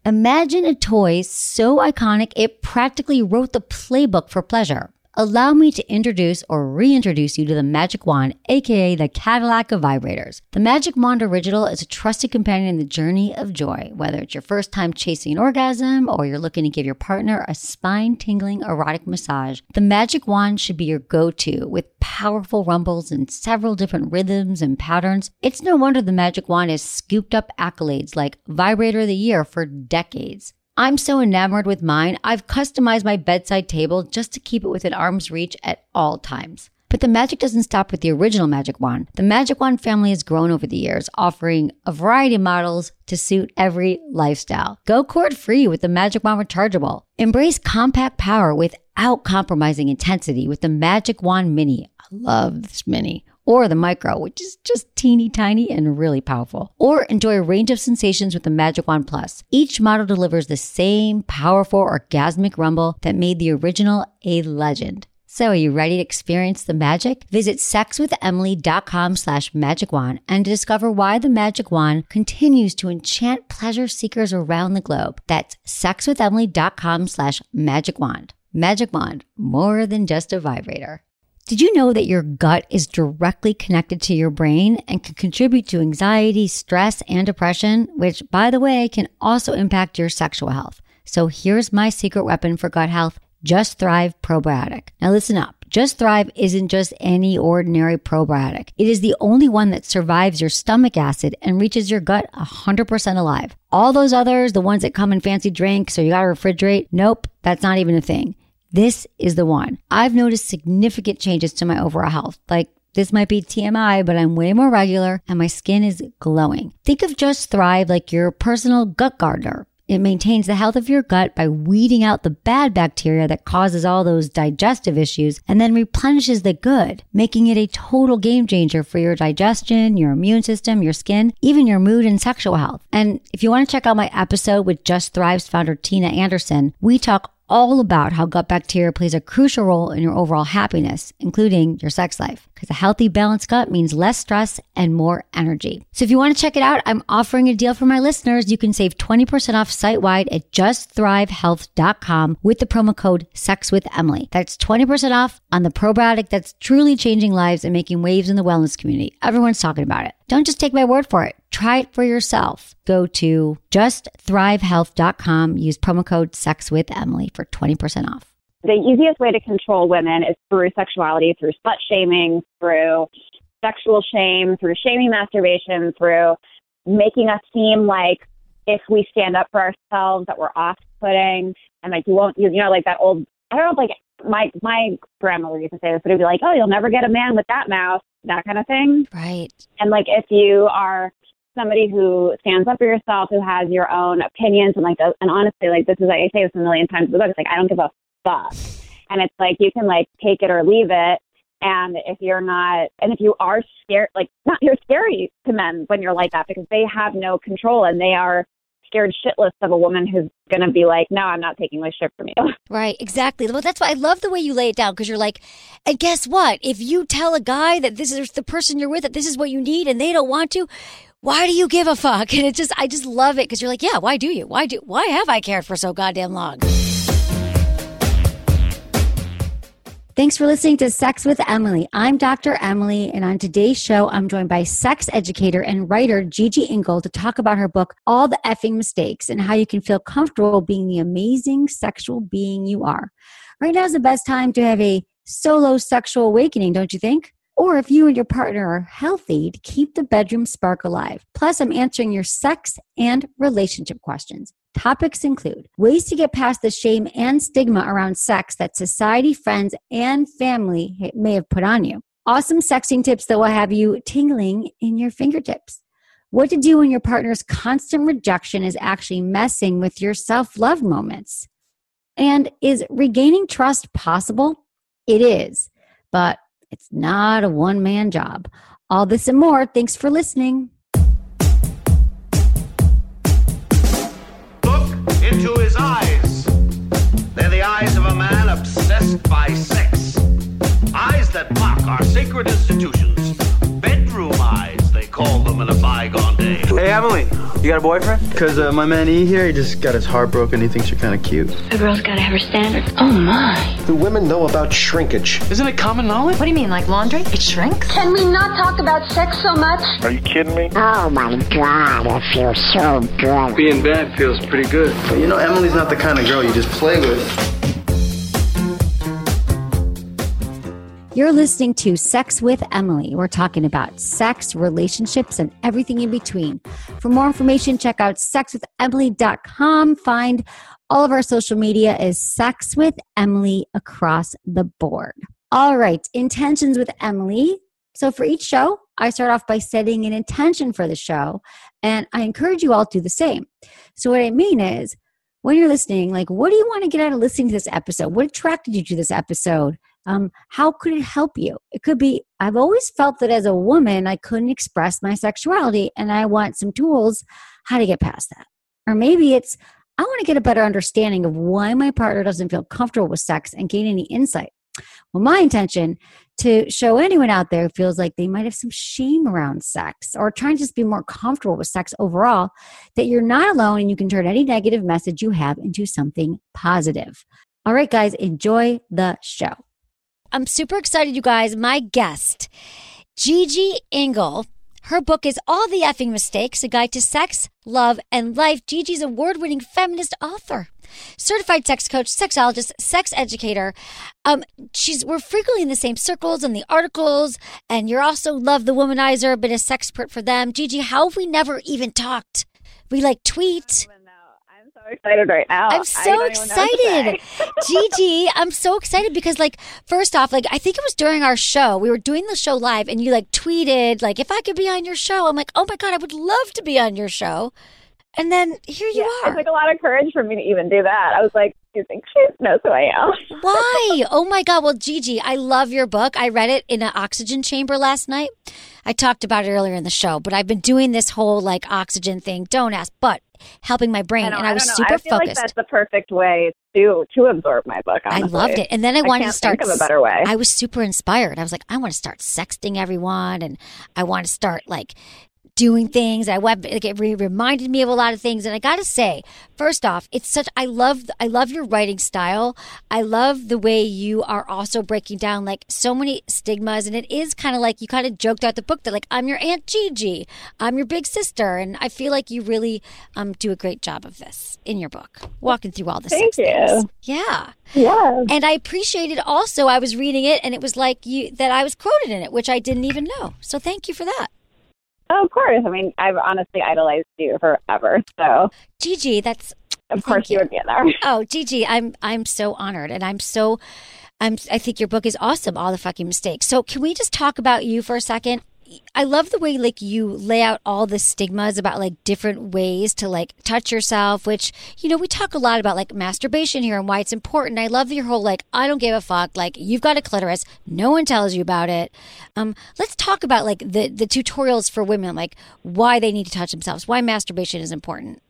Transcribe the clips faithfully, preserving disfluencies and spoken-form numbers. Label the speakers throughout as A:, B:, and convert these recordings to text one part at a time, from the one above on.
A: Imagine a toy so iconic it practically wrote the playbook for pleasure. Allow me to introduce or reintroduce you to the Magic Wand, aka the Cadillac of vibrators. The Magic Wand Original is a trusted companion in the journey of joy. Whether it's your first time chasing an orgasm or you're looking to give your partner a spine-tingling erotic massage, the Magic Wand should be your go-to. With powerful rumbles and several different rhythms and patterns, it's no wonder the Magic Wand has scooped up accolades like Vibrator of the Year for decades. I'm so enamored with mine, I've customized my bedside table just to keep it within arm's reach at all times. But the magic doesn't stop with the original Magic Wand. The Magic Wand family has grown over the years, offering a variety of models to suit every lifestyle. Go cord-free with the Magic Wand Rechargeable. Embrace compact power without compromising intensity with the Magic Wand Mini. I love this Mini. Or the Micro, which is just teeny tiny and really powerful. Or enjoy a range of sensations with the Magic Wand Plus. Each model delivers the same powerful orgasmic rumble that made the original a legend. So are you ready to experience the magic? Visit sexwithemily.com slash magic wand and discover why the Magic Wand continues to enchant pleasure seekers around the globe. That's sexwithemily.com slash magic wand. Magic Wand, more than just a vibrator. Did you know that your gut is directly connected to your brain and can contribute to anxiety, stress, and depression, which, by the way, can also impact your sexual health? So here's my secret weapon for gut health, Just Thrive Probiotic. Now listen up. Just Thrive isn't just any ordinary probiotic. It is the only one that survives your stomach acid and reaches your gut one hundred percent alive. All those others, the ones that come in fancy drinks or you gotta refrigerate, nope, that's not even a thing. This is the one. I've noticed significant changes to my overall health. Like, this might be T M I, but I'm way more regular and my skin is glowing. Think of Just Thrive like your personal gut gardener. It maintains the health of your gut by weeding out the bad bacteria that causes all those digestive issues and then replenishes the good, making it a total game changer for your digestion, your immune system, your skin, even your mood and sexual health. And if you want to check out my episode with Just Thrive's founder, Tina Anderson, we talk all about how gut bacteria plays a crucial role in your overall happiness, including your sex life. Because a healthy, balanced gut means less stress and more energy. So if you want to check it out, I'm offering a deal for my listeners. You can save twenty percent off site-wide at just thrive health dot com with the promo code SEXWITHEMILY. That's twenty percent off on the probiotic that's truly changing lives and making waves in the wellness community. Everyone's talking about it. Don't just take my word for it. Try it for yourself. Go to just thrive health dot com. Use promo code SEXWITHEMILY for twenty percent off.
B: The easiest way to control women is through sexuality, through slut shaming, through sexual shame, through shaming masturbation, through making us seem like if we stand up for ourselves that we're off-putting and like you won't, you, you know, like that old, I don't know, like my, my grandmother used to say this, but it'd be like, oh, you'll never get a man with that mouth, that kind of thing.
A: Right.
B: And like if you are somebody who stands up for yourself, who has your own opinions and like, and honestly, like this is, like, I say this a million times in the book, it's like, I don't give a fuck. And it's like, you can like take it or leave it. And if you're not, and if you are scared, like not, you're scary to men when you're like that because they have no control and they are scared shitless of a woman who's going to be like, no, I'm not taking my shit from you.
A: Right, exactly. Well, that's why I love the way you lay it down because you're like, and guess what? If you tell a guy that this is the person you're with, that this is what you need and they don't want to, why do you give a fuck? And it just, I just love it because you're like, yeah, why do you? Why do, why have I cared for so goddamn long? Thanks for listening to Sex with Emily. I'm Doctor Emily, and on today's show, I'm joined by sex educator and writer Gigi Engle to talk about her book, All the Effing Mistakes, and how you can feel comfortable being the amazing sexual being you are. Right now is the best time to have a solo sexual awakening, don't you think? Or if you and your partner are healthy, to keep the bedroom spark alive. Plus, I'm answering your sex and relationship questions. Topics include ways to get past the shame and stigma around sex that society, friends, and family may have put on you. Awesome sexting tips that will have you tingling in your fingertips. What to do when your partner's constant rejection is actually messing with your self-love moments. And is regaining trust possible? It is, but it's not a one-man job. All this and more. Thanks for listening.
C: Into his eyes. They're the eyes of a man obsessed by sex. Eyes that mock our sacred institutions. Bedroom eyes, they call them in a bygone day. day.
D: Hey, Emily, you got a boyfriend? Because uh, my man E here, he just got his heart broken. He thinks you're kind of cute.
E: A girl's got to have her standards. Oh, my.
F: Do women know about shrinkage?
D: Isn't it common knowledge?
E: What do you mean, like laundry? It shrinks?
G: Can we not talk about sex so much?
C: Are you kidding me?
H: Oh my God, it feels so good.
D: Being bad feels pretty good. But you know, Emily's not the kind of girl you just play with.
A: You're listening to Sex with Emily. We're talking about sex, relationships, and everything in between. For more information, check out sex with emily dot com. Find all of our social media is Sex with Emily across the board. All right, intentions with Emily. So for each show, I start off by setting an intention for the show, and I encourage you all to do the same. So what I mean is, when you're listening, like, what do you want to get out of listening to this episode? What attracted you to this episode? Um, how could it help you? It could be, I've always felt that as a woman, I couldn't express my sexuality, and I want some tools how to get past that. Or maybe it's, I want to get a better understanding of why my partner doesn't feel comfortable with sex and gain any insight. Well, my intention to show anyone out there who feels like they might have some shame around sex or trying to just be more comfortable with sex overall, that you're not alone and you can turn any negative message you have into something positive. All right, guys, enjoy the show. I'm super excited, you guys. My guest, Gigi Engle. Her book is All the Effing Mistakes, A Guide to Sex, Love, and Life. Gigi's award-winning feminist author, certified sex coach, sexologist, sex educator. Um, she's we're frequently in the same circles and the articles, and you're also Love the Womanizer, been a sexpert for them. Gigi, how have we never even talked? We like tweet.
B: I'm so excited right now.
A: I'm so excited. Gigi, I'm so excited because, like, first off, like, I think it was during our show. We were doing the show live and you, like, tweeted, like, if I could be on your show. I'm like, oh, my God, I would love to be on your show. And then here you
B: yeah,
A: are.
B: It took a lot of courage for me to even do that. I was like, do you think she knows who I am?
A: Why? Oh, my God. Well, Gigi, I love your book. I read it in an oxygen chamber last night. I talked about it earlier in the show, but I've been doing this whole, like, oxygen thing. Don't ask, but helping my brain.
B: I know,
A: and I, I was
B: know.
A: super
B: I feel
A: focused.
B: Like that's the perfect way to to absorb my book, honestly.
A: I loved it. And then I wanted
B: I can't
A: to start.
B: Think of a better way.
A: I was super inspired. I was like, I want to start sexting everyone, and I want to start, like, doing things. I went, like, it re- reminded me of a lot of things. And I got to say, first off, it's such, I love, I love your writing style. I love the way you are also breaking down, like, so many stigmas. And it is kind of like, you kind of joked out the book that, like, I'm your Aunt Gigi, I'm your big sister. And I feel like you really um, do a great job of this in your book, walking through all the
B: Thank
A: sex
B: you.
A: things. Yeah.
B: Yeah.
A: And I appreciated also, I was reading it and it was like you, that I was quoted in it, which I didn't even know. So thank you for that.
B: Oh, of course. I mean, I've honestly idolized you forever. So,
A: Gigi, that's
B: of course you. you would be in there.
A: Oh, Gigi, I'm I'm so honored, and I'm so I'm I think your book is awesome. All the fucking mistakes. So, can we just talk about you for a second? I love the way, like, you lay out all the stigmas about, like, different ways to, like, touch yourself, which, you know, we talk a lot about, like, masturbation here and why it's important. I love your whole, like, I don't give a fuck, like, you've got a clitoris, no one tells you about it. Um, let's talk about, like, the, the tutorials for women, like, why they need to touch themselves, why masturbation is important.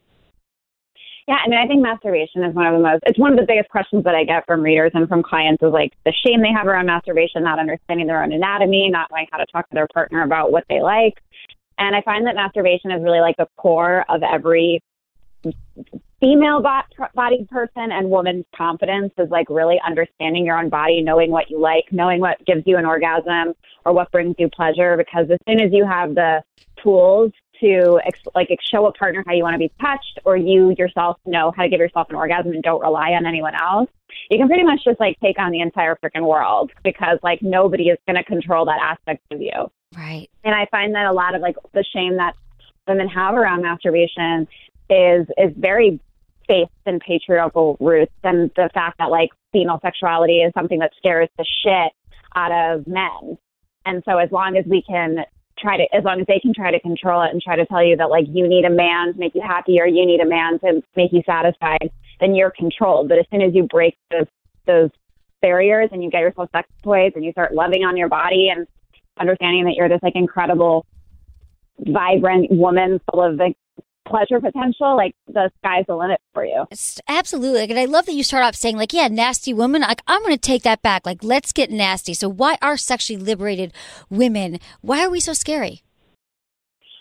B: Yeah, I mean, I think masturbation is one of the most, it's one of the biggest questions that I get from readers and from clients is, like, the shame they have around masturbation, not understanding their own anatomy, not knowing how to talk to their partner about what they like. And I find that masturbation is really, like, the core of every female bodied person and woman's confidence is, like, really understanding your own body, knowing what you like, knowing what gives you an orgasm or what brings you pleasure. Because as soon as you have the tools to like show a partner how you want to be touched, or you yourself know how to give yourself an orgasm and don't rely on anyone else, you can pretty much just, like, take on the entire freaking world, because, like, nobody is going to control that aspect of you.
A: Right. And
B: I find that a lot of, like, the shame that women have around masturbation is is very based in patriarchal roots, and the fact that, like, female sexuality is something that scares the shit out of men. And so as long as we can try to, as long as they can try to control it and try to tell you that, like, you need a man to make you happy or you need a man to make you satisfied, then you're controlled. But as soon as you break those those barriers and you get yourself sex toys and you start loving on your body and understanding that you're this, like, incredible, vibrant woman full of, like, pleasure potential, like, the sky's the limit for you.
A: It's absolutely. And I love that you start off saying, like, yeah, nasty woman. Like, I'm going to take that back. Like, let's get nasty. So why are sexually liberated women, why are we so scary?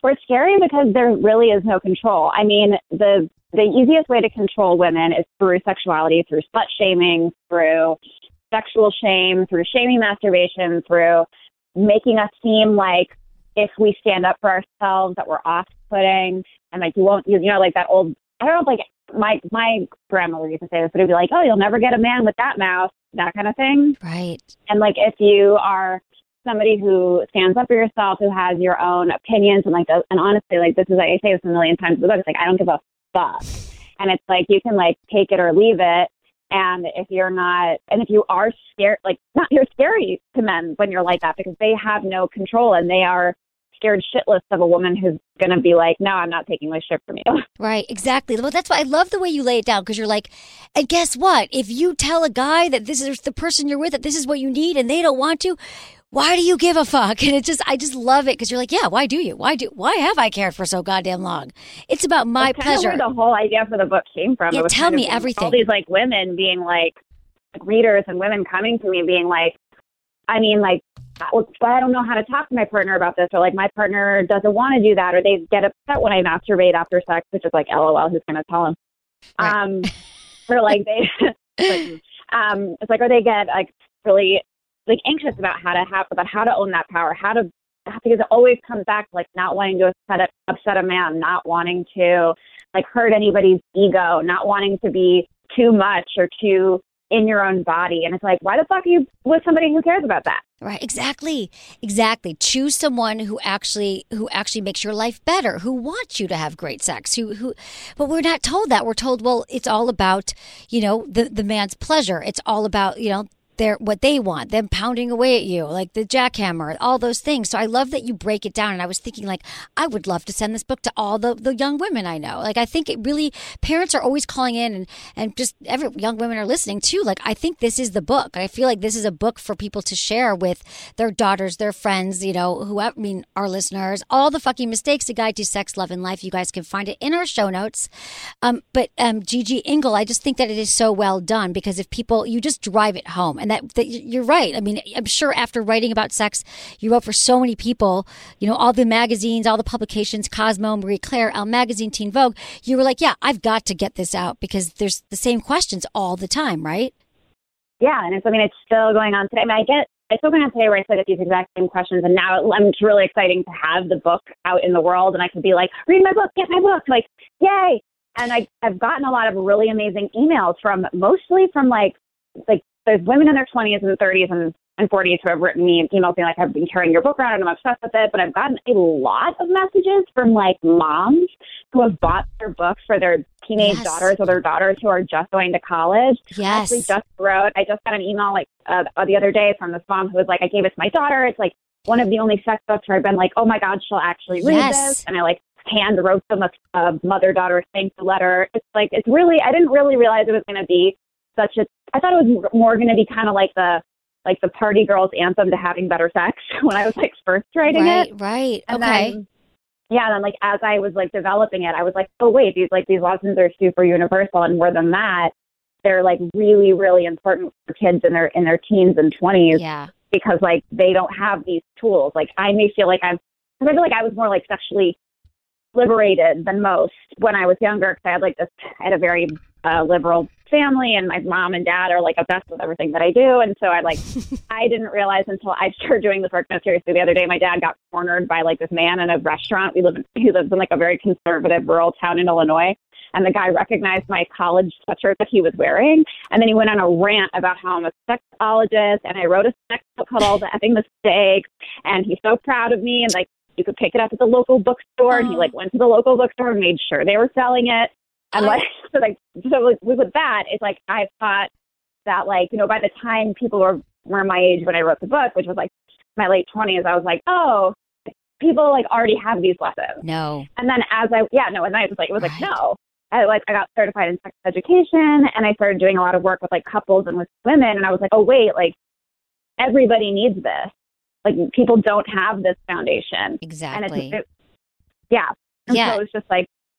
B: We're scary because there really is no control. I mean, the the easiest way to control women is through sexuality, through slut shaming, through sexual shame, through shaming masturbation, through making us seem like if we stand up for ourselves that we're off-putting, and like you won't, you, you know, like that old, I don't know, like my my grandmother used to say this, but it'd be like, oh, you'll never get a man with that mouth, that kind of thing.
A: Right.
B: And like if you are somebody who stands up for yourself, who has your own opinions, and like, and honestly, like this is, I say this a million times in the book, it's like, I don't give a fuck. And it's like, you can like take it or leave it. And if you're not, and if you are scared, like not, you're scary to men when you're like that because they have no control and they are scared shitless of a woman who's going to be like, no, I'm not taking my shit from you.
A: Right, exactly. Well, that's why I love the way you lay it down because you're like, and guess what? If you tell a guy that this is the person you're with, that this is what you need and they don't want to, why do you give a fuck? And it just, I just love it because you're like, yeah, why do you? Why do, why have I cared for so goddamn long? It's about my
B: That's kind
A: pleasure.
B: Of where the whole idea for the book came from.
A: Yeah,
B: it was
A: tell
B: kind
A: me
B: of
A: everything.
B: All these like women being like, like readers and women coming to me being like, I mean, like, well, I don't know how to talk to my partner about this, or like my partner doesn't want to do that, or they get upset when I masturbate after sex, which is like, LOL, who's going to tell them? Right. Um, or like they, like, um, it's like, or they get like really like anxious about how to have, about how to own that power, how to, because it always comes back to like not wanting to upset a, upset a man, not wanting to like hurt anybody's ego, not wanting to be too much or too in your own body. And it's like, why the fuck are you with somebody who cares about that?
A: Right, exactly. Exactly. Choose someone who actually who actually makes your life better, who wants you to have great sex, who who but we're not told that. We're told, well, it's all about, you know, the the man's pleasure. It's all about, you know, their what they want, them pounding away at you, like the jackhammer, all those things. So I love that you break it down. And I was thinking, like, I would love to send this book to all the, the young women I know. Like, I think it really, parents are always calling in, and, and just every young women are listening too. Like, I think this is the book. I feel like this is a book for people to share with their daughters, their friends, you know, who, I mean, our listeners. All the Fucking Mistakes, A Guide to Sex, Love, and Life. You guys can find it in our show notes. Um, but um, Gigi Engle, I just think that it is so well done because if people, you just drive it home. And that, that you're right. I mean, I'm sure after writing about sex, you wrote for so many people, you know, all the magazines, all the publications, Cosmo, Marie Claire, Elle Magazine, Teen Vogue. You were like, yeah, I've got to get this out because there's the same questions all the time, right?
B: Yeah. And it's, I mean, it's still going on today. I mean, I get, I still going on today where I still get these exact same questions. And now I'm, it's really exciting to have the book out in the world. And I could be like, read my book, get my book. Like, yay. And I, I've gotten a lot of really amazing emails from, mostly from like, like, there's women in their twenties and thirties and, and forties who have written me emails being like, I've been carrying your book around and I'm obsessed with it. But I've gotten a lot of messages from like moms who have bought their books for their teenage
A: yes.
B: daughters or their daughters who are just going to college.
A: Yes.
B: I actually just wrote, I just got an email like uh, the other day from this mom who was like, I gave it to my daughter. It's like one of the only sex books where I've been like, oh my God, she'll actually read
A: yes.
B: this. And I like hand wrote them a, a mother-daughter thank you letter. It's like, it's really, I didn't really realize it was going to be such a, I thought it was more going to be kind of like the, like the party girls anthem to having better sex when I was like first writing
A: right,
B: it.
A: Right,
B: and
A: okay.
B: Then, yeah, and then like as I was like developing it, I was like, oh wait, these like these lessons are super universal, and more than that, they're like really, really important for kids in their in their teens and twenties.
A: Yeah.
B: Because like they don't have these tools. Like I may feel like I'm, because I feel like I was more like sexually liberated than most when I was younger, because I had like this, I had a very uh, liberal family, and my mom and dad are like obsessed with everything that I do. And so I like, I didn't realize until I started doing this work now seriously the other day, my dad got cornered by like this man in a restaurant. We live in, he lives in like a very conservative rural town in Illinois. And the guy recognized my college sweatshirt that he was wearing. And then he went on a rant about how I'm a sexologist, and I wrote a sex book called All the Effing Mistakes. And he's so proud of me. And like, you could pick it up at the local bookstore. Oh. And he like went to the local bookstore and made sure they were selling it. And like, so like, so like, with that, it's like, I thought that like, you know, by the time people were, were my age when I wrote the book, which was like my late twenties, I was like, oh, people like already have these lessons.
A: No.
B: And then as I, yeah, no, and I was like, it was
A: right.
B: like, no. I like, I got certified in sex education, and I started doing a lot of work with like couples and with women. And I was like, oh, wait, like everybody needs this. Like people don't have this foundation.
A: Exactly.
B: And it's, it, yeah. And
A: yeah.
B: so it was just like,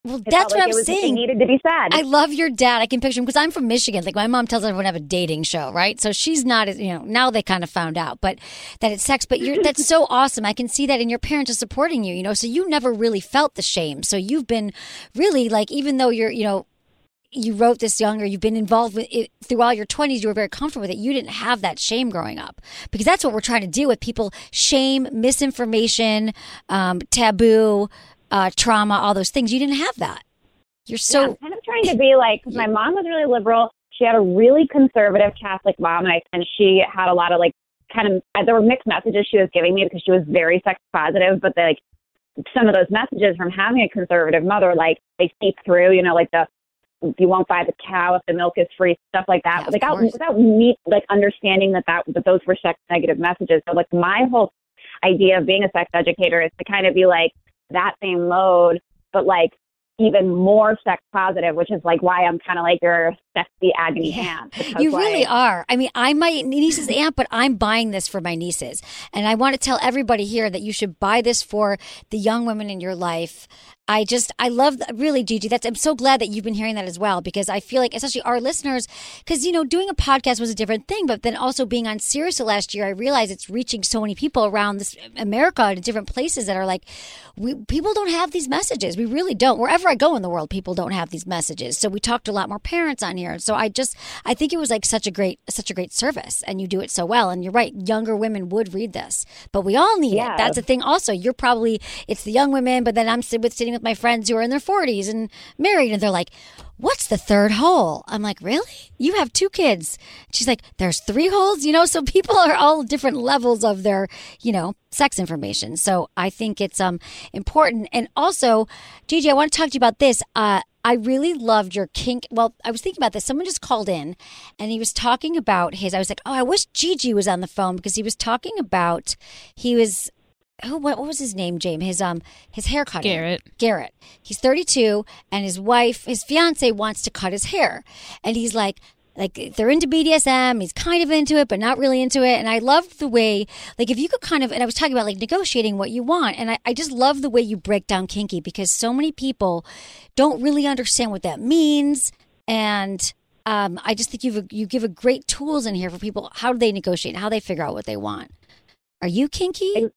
A: Well,
B: It
A: that's
B: felt
A: what
B: like
A: I'm
B: it was,
A: saying.
B: It needed to be said.
A: I love your dad. I can picture him because I'm from Michigan. Like my mom tells everyone to have a dating show, right? So she's not, as you know, now they kind of found out, but that it's sex. But you're that's so awesome. I can see that, and your parents are supporting you. You know, so you never really felt the shame. So you've been really like, even though you're, you know, you wrote this younger, you've been involved with it through all your twenties, you were very comfortable with it. You didn't have that shame growing up because that's what we're trying to deal with people. Shame, misinformation, um, taboo, uh, trauma, all those things. You didn't have that. You're so.
B: Yeah, I'm kind of trying to be like, because my mom was really liberal. She had a really conservative Catholic mom, and, I, and she had a lot of like kind of, there were mixed messages she was giving me because she was very sex positive, but they, like some of those messages from having a conservative mother, like they seep through, you know, like the, you won't buy the cow if the milk is free, stuff like that.
A: Yeah,
B: without without me like understanding that, that that those were sex negative messages. So like my whole idea of being a sex educator is to kind of be like that same mode, but like even more sex positive, which is like why I'm kind of like your sexy agony
A: Yeah.
B: aunt.
A: You
B: like,
A: really are. I mean, I'm my niece's aunt, but I'm buying this for my nieces. And I want to tell everybody here that you should buy this for the young women in your life. I just, I love, really, Gigi, that's, I'm so glad that you've been hearing that as well, because I feel like, especially our listeners, because, you know, doing a podcast was a different thing, but then also being on Sirius last year, I realized it's reaching so many people around this America and different places that are like, we, people don't have these messages. We really don't. Wherever I go in the world, people don't have these messages. So we talked to a lot more parents on here. So I just, I think it was like such a great, such a great service, and you do it so well. And you're right, younger women would read this, but we all need
B: Yeah.
A: it. That's the thing. Also, you're probably, it's the young women, but then I'm sit- with sitting with my friends who are in their forties and married, and they're like, what's the third hole? I'm like, really? You have two kids. She's like, there's three holes, you know? So people are all different levels of their, you know, sex information. So I think it's um important. And also, Gigi, I want to talk to you about this. Uh, I really loved your kink. Well, I was thinking about this. Someone just called in and he was talking about his, I was like, oh, I wish Gigi was on the phone, because he was talking about, he was, who, what, what was his name, James? His um his haircut.
I: Garrett.
A: Garrett. He's thirty-two, and his wife, his fiance, wants to cut his hair, and he's like, like they're into B D S M. He's kind of into it, but not really into it. And I loved the way, like, if you could kind of, and I was talking about like negotiating what you want, and I, I just love the way you break down kinky, because so many people don't really understand what that means, and um, I just think you you give a great tools in here for people. How do they negotiate? How they figure out what they want? Are you kinky?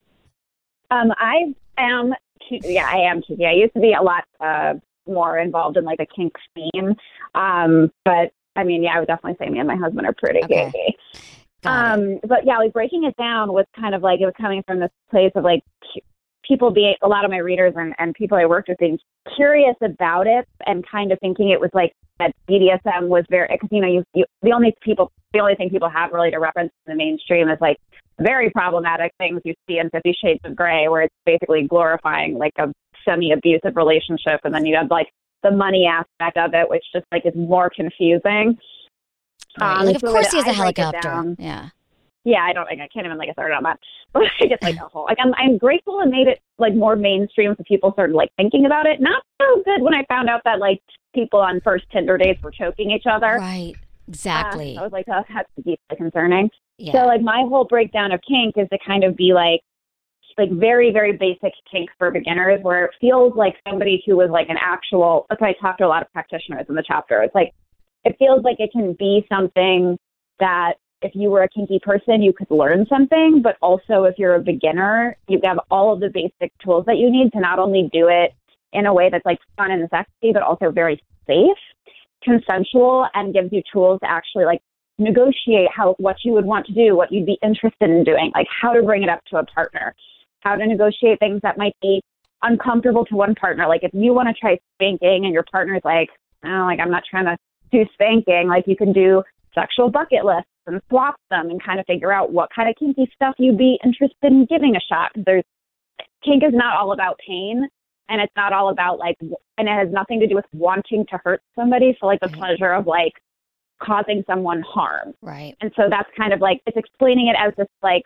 B: Um, I am, yeah, I am kinky. I used to be a lot uh, more involved in like the kink scene. Um, but I mean, yeah, I would definitely say me and my husband are pretty
A: Okay.
B: kinky.
A: Got
B: Um, but yeah, like breaking it down was kind of like, it was coming from this place of like cu- people being, a lot of my readers and, and people I worked with being curious about it and kind of thinking it was like that B D S M was very, because, you know, you, you, the only people, the only thing people have really to reference in the mainstream is like very problematic things you see in Fifty Shades of Grey, where it's basically glorifying like a semi-abusive relationship. And then you have like the money aspect of it, which just like is more confusing.
A: Right.
B: Um,
A: Like, of
B: so
A: course
B: that
A: he has a
B: I break it
A: helicopter.
B: down-
A: Yeah.
B: Yeah, I don't, I can't even like start on that, but I just like a whole, like I'm, I'm grateful and made it like more mainstream so people started like thinking about it. Not so good when I found out that like people on first Tinder dates were choking each other.
A: Right. Exactly.
B: Uh, I was like, oh, that's deeply concerning.
A: Yeah.
B: So like my whole breakdown of kink is to kind of be like, like very, very basic kink for beginners, where it feels like somebody who was like an actual, that's why I talk to a lot of practitioners in the chapter. It's like, it feels like it can be something that if you were a kinky person, you could learn something, but also if you're a beginner, you have all of the basic tools that you need to not only do it in a way that's like fun and sexy, but also very safe, consensual, and gives you tools to actually like negotiate how, what you would want to do, what you'd be interested in doing, like how to bring it up to a partner, how to negotiate things that might be uncomfortable to one partner. Like if you want to try spanking and your partner's like, oh, like I'm not trying to do spanking, like you can do sexual bucket lists and swap them and kind of figure out what kind of kinky stuff you'd be interested in giving a shot. There's kink is not all about pain, and it's not all about like, and it has nothing to do with wanting to hurt somebody. So like the
A: Right.
B: pleasure of like causing someone harm.
A: Right.
B: And so that's kind of like, it's explaining it as this like,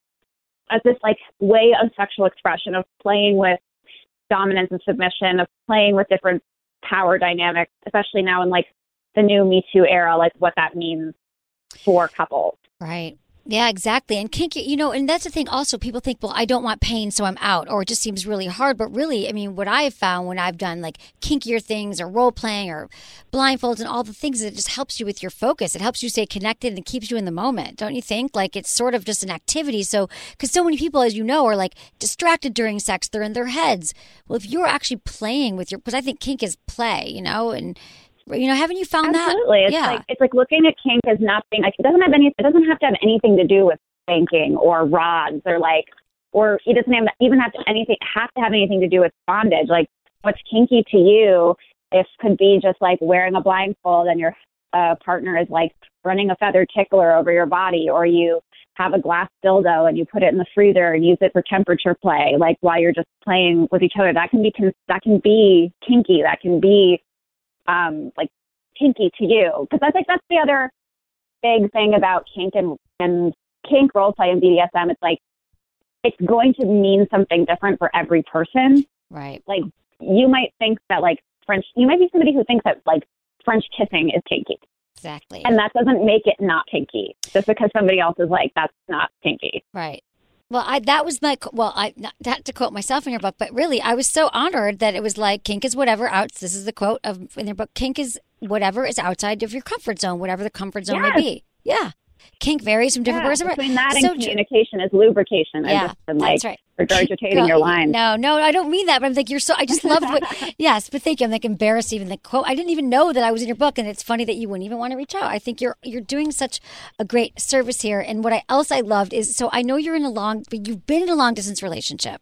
B: as this like way of sexual expression, of playing with dominance and submission, of playing with different power dynamics, especially now in like the new Me Too era, like what that means for couples.
A: Right. Yeah, exactly. And kink, you know, and that's the thing also, people think, well, I don't want pain, so I'm out, or it just seems really hard. But really, I mean, what I have found when I've done like kinkier things or role playing or blindfolds and all the things, it just helps you with your focus. It helps you stay connected and it keeps you in the moment. Don't you think? Like it's sort of just an activity. So, because so many people, as you know, are like distracted during sex. They're in their heads. Well, if you're actually playing with your, because I think kink is play, you know, and you know, haven't you found
B: Absolutely.
A: that?
B: It's
A: yeah.
B: like it's like looking at kink as nothing. Like it doesn't have any. It doesn't have to have anything to do with spanking or rods or like, or it doesn't have, even have to anything have to have anything to do with bondage. Like what's kinky to you, if could be just like wearing a blindfold and your uh, partner is like running a feather tickler over your body, or you have a glass dildo and you put it in the freezer and use it for temperature play, like while you're just playing with each other. That can be that can be kinky. That can be um, like kinky to you. Because I think that's the other big thing about kink and, and kink, role play, and B D S M. It's like, it's going to mean something different for every person.
A: Right.
B: Like you might think that like French, you might be somebody who thinks that like French kissing is kinky.
A: Exactly.
B: And that doesn't make it not kinky just because somebody else is like, that's not kinky.
A: Right. Well, I that was my, well, I not, not to quote myself in your book, but really, I was so honored that it was like, kink is whatever out. This is the quote of in your book. Kink is whatever is outside of your comfort zone, whatever the comfort zone
B: Yes.
A: may be. Yeah. Kink varies from different
B: Yeah,
A: person.
B: between that
A: So
B: and communication is lubrication.
A: Yeah,
B: I've just been like
A: that's right.
B: regurgitating
A: Girl,
B: your line.
A: No, no, I don't mean that. But I'm like, you're so, I just loved what, yes, but thank you. I'm like embarrassed even the quote. I didn't even know that I was in your book. And it's funny that you wouldn't even want to reach out. I think you're, you're doing such a great service here. And what I, else I loved is, so I know you're in a long, but you've been in a long distance relationship.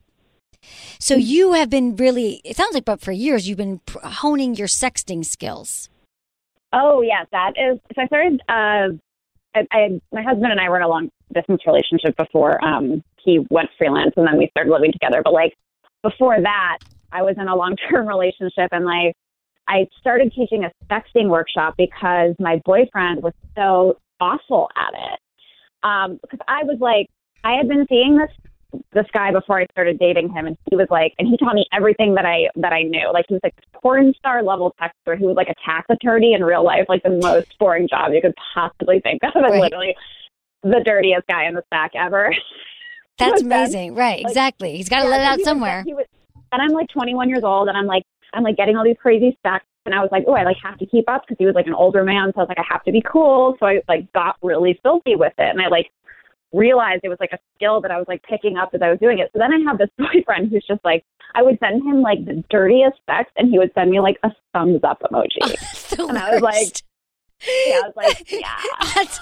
A: So you have been really, it sounds like, but for years, you've been pr- honing your sexting skills.
B: Oh, yeah, that is, so I started, uh, I, I, my husband and I were in a long distance relationship before um, he went freelance, and then we started living together. But like before that, I was in a long term relationship, and like I started teaching a sexting workshop because my boyfriend was so awful at it. Um, because I was like, I had been seeing this this guy before I started dating him, and he was like, and he taught me everything that I that I knew. Like he was like a porn star level texter who was like a tax attorney in real life, like the most boring job you could possibly think of, and
A: Right.
B: literally the dirtiest guy in the stack ever.
A: That's
B: So then,
A: amazing. Right.
B: like,
A: exactly. He's got to
B: yeah,
A: let it
B: so
A: out
B: he was-
A: somewhere.
B: he was- and I'm like twenty-one years old, and I'm like, I'm like getting all these crazy stacks. And I was like, oh, I like have to keep up because he was like an older man. So I was like, I have to be cool. So I like got really filthy with it. And I like realized it was like a skill that I was like picking up as I was doing it. So then I have this boyfriend who's just like, I would send him like the dirtiest text, and he would send me like a thumbs up emoji.
A: The
B: And I was like,
A: worst.
B: yeah, I was like, yeah.
A: That's,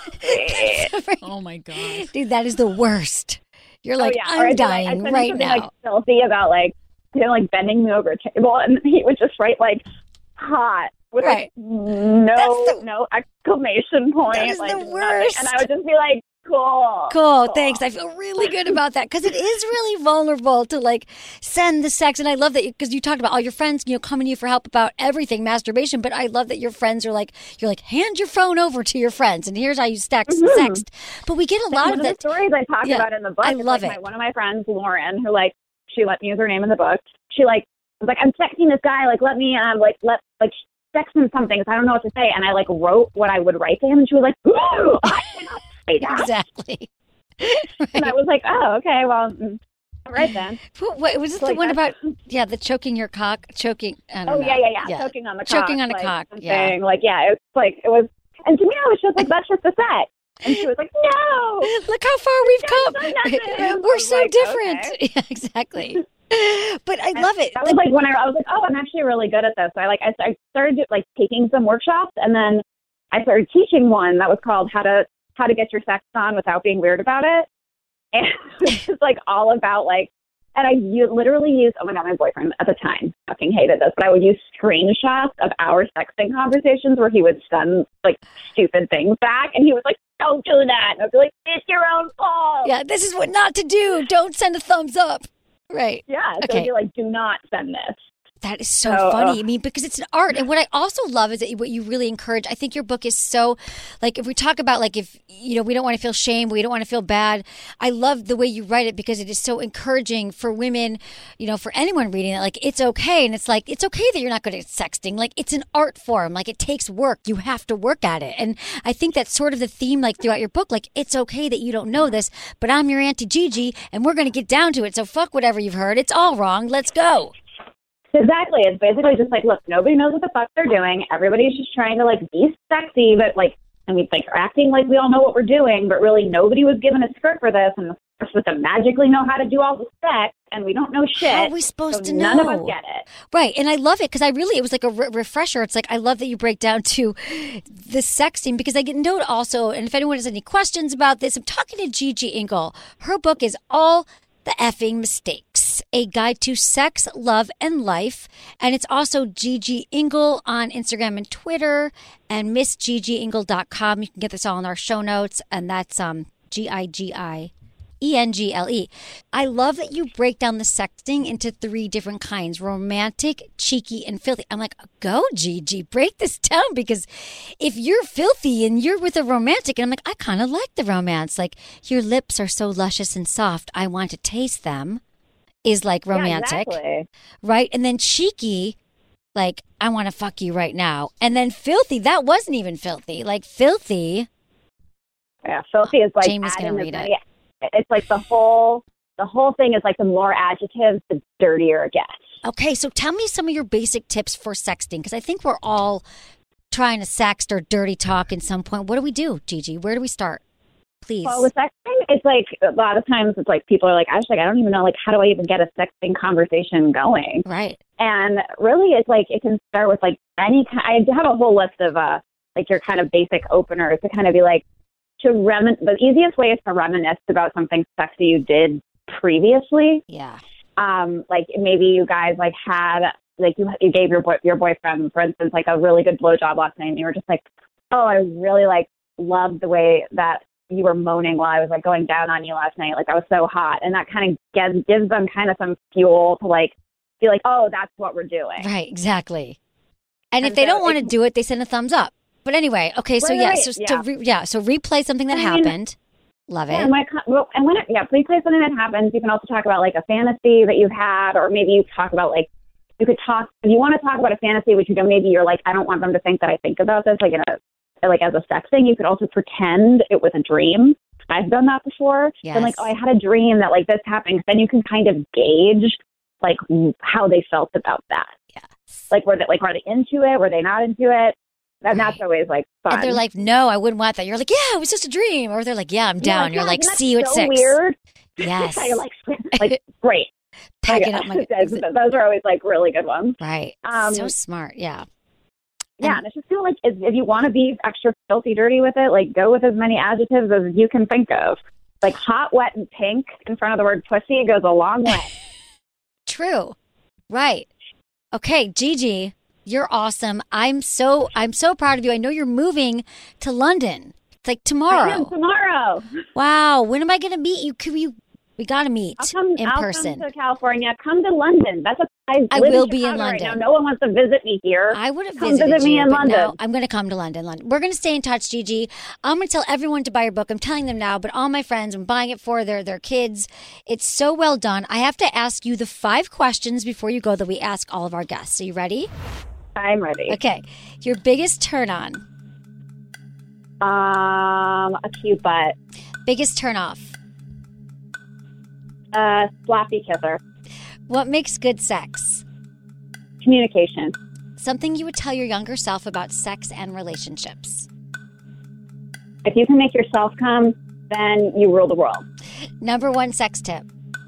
A: that's
I: Oh my God.
A: dude, that is the worst. You're like,
B: oh, yeah. Or
A: I'm
B: I'd be, like, I'd
A: dying
B: send
A: right
B: something,
A: now.
B: like filthy about like, you know, like bending me over a table, and he would just write like hot with
A: Right.
B: like no
A: That's the-
B: no exclamation point.
A: That is
B: like,
A: the
B: nothing.
A: worst.
B: And I would just be like, cool.
A: Cool, thanks. I feel really good about that because it is really vulnerable to like send the sex. And I love that because you talked about all your friends, you know, coming to you for help about everything, masturbation. But I love that your friends are like, you're like, hand your phone over to your friends, and here's how you text.
B: Mhm.
A: Sext. But we get a lot
B: One
A: of
B: of
A: that.
B: the stories I talk
A: Yeah,
B: about in the book.
A: I
B: is,
A: love
B: like,
A: it.
B: My, one of my friends, Lauren, who like she let me use her name in the book. She like was like, I'm texting this guy. Like, let me um like let like text him something because I don't know what to say. And I like wrote what I would write to him, and she was like, ooh, I cannot say that.
A: Exactly.
B: And I was like, oh, okay, well, mm, all right then.
A: What, what, was this
B: Like
A: the one
B: that.
A: about, yeah, the choking your cock, choking, I don't
B: Oh
A: know.
B: yeah, yeah, yeah, choking on the cock.
A: Choking on a
B: like,
A: cock,
B: something.
A: yeah.
B: Like yeah, it's like it was. And to me, I was just like, that's just a set. And she was like, no.
A: Look how far we've
B: done
A: come.
B: nothing. I
A: We're
B: was
A: so
B: like,
A: different.
B: okay.
A: Yeah, exactly. But I love it.
B: That was like when I, I was like, oh, I'm actually really good at this. So I like I, I started like taking some workshops, and then I started teaching one that was called how to how to get your sex on without being weird about it. And it was like all about like, and I u- literally used, oh my God, my boyfriend at the time fucking hated this, but I would use screenshots of our sexting conversations where he would send like stupid things back, and he was like, don't do that. And I'd be like, it's your own fault.
A: Yeah, this is what not to do. Don't send a thumbs up. Right.
B: Yeah. So
A: Okay.
B: you're like, do not send this.
A: That is so
B: Oh,
A: funny.
B: uh,
A: I mean, because it's an art. And what I also love is that what you really encourage, I think your book is so, like, if we talk about, like, if, you know, we don't want to feel shame, we don't want to feel bad. I love the way you write it because it is so encouraging for women, you know, for anyone reading it. Like, it's okay. And it's like, it's okay that you're not good at sexting. Like, it's an art form. Like, it takes work. You have to work at it. And I think that's sort of the theme, like, throughout your book. Like, it's okay that you don't know this, but I'm your Auntie Gigi, and we're going to get down to it. So fuck whatever you've heard. It's all wrong. Let's go.
B: Exactly. It's basically just like, look, nobody knows what the fuck they're doing. Everybody's just trying to, like, be sexy, but, like, I mean, like, acting like we all know what we're doing, but really nobody was given a script for this, and we're supposed to magically know how to do all the sex, and we don't know shit.
A: How are we supposed
B: so
A: to know?
B: None of us get it.
A: Right. And I love it because I really, it was like a re- refresher. It's like, I love that you break down to the sexting because I get note also, and if anyone has any questions about this, I'm talking to Gigi Engle. Her book is All the Effing Mistakes, a guide to sex, love, and life. And it's also Gigi Engle on Instagram and Twitter and miss gigi engle dot com. You can get this all in our show notes. And that's um G I G I E N G L E. I love that you break down the sexting into three different kinds: romantic, cheeky, and filthy. I'm like, go, Gigi, break this down, because if you're filthy and you're with a romantic, and I'm like, I kind of like the romance. Like, your lips are so luscious and soft, I want to taste them, is like romantic.
B: Yeah, exactly.
A: Right? And then cheeky, like, I want to fuck you right now. And then filthy, that wasn't even filthy. Like, filthy.
B: Yeah, filthy is like
A: Jamie's gonna
B: adding
A: read
B: as
A: it.
B: many- It's like the whole the whole thing is like the more adjectives, the dirtier it gets.
A: Okay, so tell me some of your basic tips for sexting, because I think we're all trying to sext or dirty talk at some point. What do we do, Gigi? Where do we start? Please.
B: Well, with sexting, it's like a lot of times it's like people are like, Ashley, I don't even know, like, how do I even get a sexting conversation going?
A: Right.
B: And really, it's like it can start with like any kind. I have a whole list of uh like your kind of basic openers to kind of be like to remin. The easiest way is to reminisce about something sexy you did previously.
A: Yeah.
B: Um, like maybe you guys like had like you you gave your boy your boyfriend, for instance, like a really good blowjob last night, and you were just like, oh, I really like loved the way that you were moaning while I was like going down on you last night. Like, I was so hot, and that kind of gives gives them kind of some fuel to like be like, oh, that's what we're doing.
A: Right, exactly. And,
B: And
A: if they
B: so
A: don't want to
B: it-
A: do it, they send a thumbs up. But anyway, okay, so
B: Right,
A: yeah,
B: right,
A: so
B: yeah.
A: To re- yeah, so replay something that
B: I mean,
A: happened. Love it.
B: Yeah, and, my, well, and when it, yeah, please play something that happens. You can also talk about like a fantasy that you've had, or maybe you talk about like you could talk if you want to talk about a fantasy, which you know maybe you're like, I don't want them to think that I think about this like in a like as a sex thing. You could also pretend it was a dream. I've done that before.
A: Yes.
B: And like, oh, I had a dream that like this happened. Then you can kind of gauge like how they felt about that.
A: Yes.
B: Like were they like are they into it? Were they not into it? And
A: Right.
B: that's always like fun.
A: And they're like, no, I wouldn't want that. You're like, yeah, it was just a dream. Or they're like, yeah, I'm
B: Yeah,
A: down. You're
B: yeah,
A: like,
B: isn't that
A: see you at
B: so
A: six.
B: Weird.
A: Yes.
B: You're like, like great.
A: Packing
B: Like,
A: up my.
B: those, those are always like really good ones.
A: Right.
B: Um,
A: so smart. Yeah.
B: Yeah, and it's just feel like if, if you want to be extra filthy dirty with it, like go with as many adjectives as you can think of. Like hot, wet, and pink in front of the word pussy goes a long way.
A: True. Right. Okay, Gigi, you're awesome. I'm so I'm so proud of you. I know you're moving to London. It's like
B: I am
A: tomorrow.
B: tomorrow.
A: Wow. When am I going to meet you? Can we we got to meet
B: I'll come.
A: in
B: I'll
A: person.
B: come to California. Come to London. That's a. I,
A: I
B: live
A: will
B: in
A: be in
B: Chicago right
A: London.
B: now. No one wants to visit me here.
A: I would have
B: Come
A: visited
B: visit me
A: you,
B: in
A: but
B: London.
A: no, I'm going to come to London. London. We're going to stay in touch, Gigi. I'm going to tell everyone to buy your book. I'm telling them now, but all my friends, I'm buying it for their their kids. It's so well done. I have to ask you the five questions before you go that we ask all of our guests. Are you ready?
B: I'm ready.
A: Okay. Your biggest turn on,
B: Um, a cute butt.
A: biggest turn off.
B: Uh, sloppy kisser.
A: What makes good sex?
B: Communication.
A: Something you would tell your younger self about sex and relationships.
B: If you can make yourself come, then you rule the world.
A: Number one sex tip.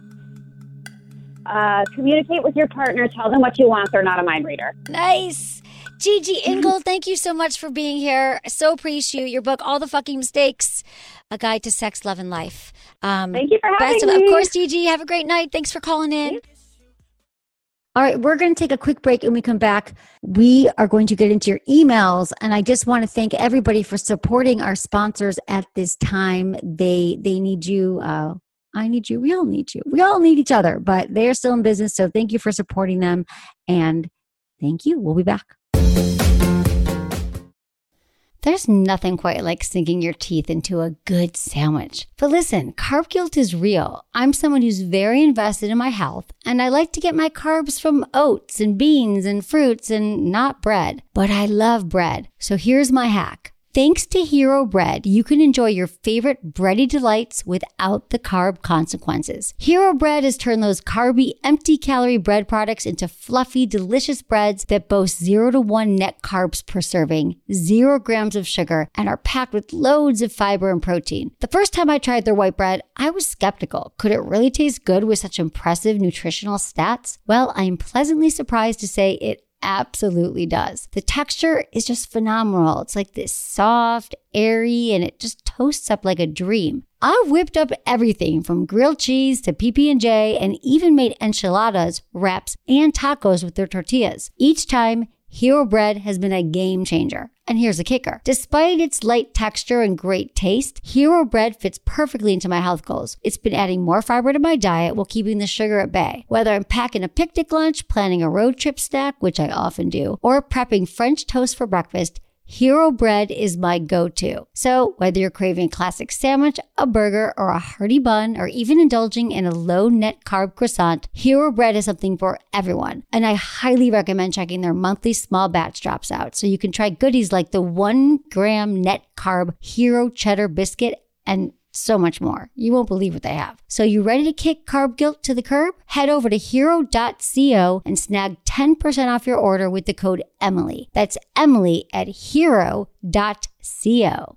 B: Uh, communicate with your partner. Tell them what you want. They're not a mind reader.
A: Nice. Gigi Engle, thank you so much for being here. So appreciate your book, All the Fucking Mistakes, A Guide to Sex, Love, and Life. Um,
B: Thank you for having
A: best of,
B: me.
A: of course, Gigi, have a great night. Thanks for calling in. All right, we're going to take a quick break. And we come back, we are going to get into your emails. And I just want to thank everybody for supporting our sponsors at this time. They they need you. Uh, I need you. We all need you. We all need each other, but they're still in business. So thank you for supporting them. And thank you. We'll be back. There's nothing quite like sinking your teeth into a good sandwich. But listen, carb guilt is real. I'm someone who's very invested in my health, and I like to get my carbs from oats and beans and fruits and not bread. But I love bread. So here's my hack. Thanks to Hero Bread, you can enjoy your favorite bready delights without the carb consequences. Hero Bread has turned those carby, empty-calorie bread products into fluffy, delicious breads that boast zero to one net carbs per serving, zero grams of sugar, and are packed with loads of fiber and protein. The first time I tried their white bread, I was skeptical. Could it really taste good with such impressive nutritional stats? Well, I am pleasantly surprised to say it absolutely does. The texture is just phenomenal. It's like this soft, airy, and it just toasts up like a dream. I've whipped up everything from grilled cheese to P B and J and even made enchiladas, wraps, and tacos with their tortillas. Each time, Hero Bread has been a game changer. And here's the kicker. Despite its light texture and great taste, Hero Bread fits perfectly into my health goals. It's been adding more fiber to my diet while keeping the sugar at bay. Whether I'm packing a picnic lunch, planning a road trip snack, which I often do, or prepping French toast for breakfast, Hero Bread is my go-to. So whether you're craving a classic sandwich, a burger, or a hearty bun, or even indulging in a low-net carb croissant, Hero Bread is something for everyone. And I highly recommend checking their monthly small batch drops out so you can try goodies like the one gram net carb Hero Cheddar Biscuit and so much more. You won't believe what they have. So you ready to kick carb guilt to the curb? Head over to hero dot co and snag ten percent off your order with the code Emily. That's Emily at hero dot co.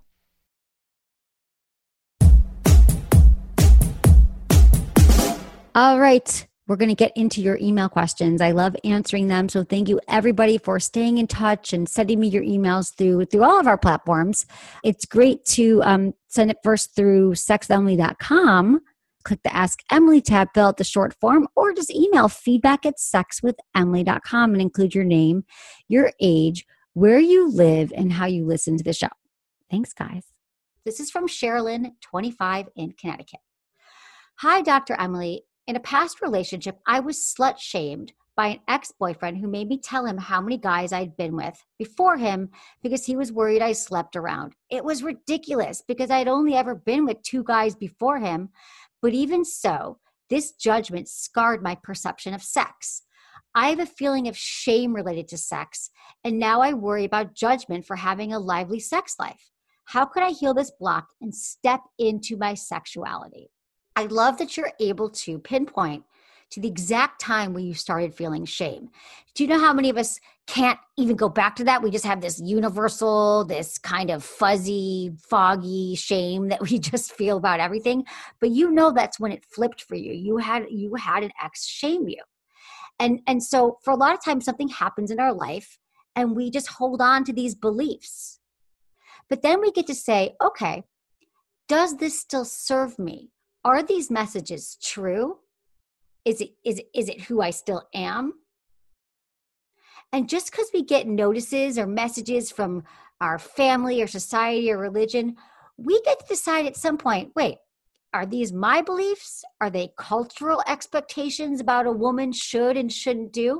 A: All right. We're going to get into your email questions. I love answering them. So thank you everybody for staying in touch and sending me your emails through through all of our platforms. It's great to um, send it first through sex emily dot com. Click the Ask Emily tab, fill out the short form, or just email feedback at sex with emily dot com and include your name, your age, where you live, and how you listen to the show. Thanks, guys. This is from Sherilyn, twenty-five, in Connecticut. Hi, Doctor Emily. In a past relationship, I was slut-shamed by an ex-boyfriend who made me tell him how many guys I'd been with before him because he was worried I slept around. It was ridiculous because I'd only ever been with two guys before him. But even so, this judgment scarred my perception of sex. I have a feeling of shame related to sex, and now I worry about judgment for having a lively sex life. How could I heal this block and step into my sexuality? I love that you're able to pinpoint to the exact time when you started feeling shame. Do you know how many of us can't even go back to that? We just have this universal, this kind of fuzzy, foggy shame that we just feel about everything. But you know that's when it flipped for you. You had you had an ex shame you. And, and so for a lot of times something happens in our life and we just hold on to these beliefs. But then we get to say, okay, does this still serve me? Are these messages true? Is it, is it, is it who I still am? And just because we get notices or messages from our family or society or religion, we get to decide at some point, wait, are these my beliefs? Are they cultural expectations about a woman should and shouldn't do?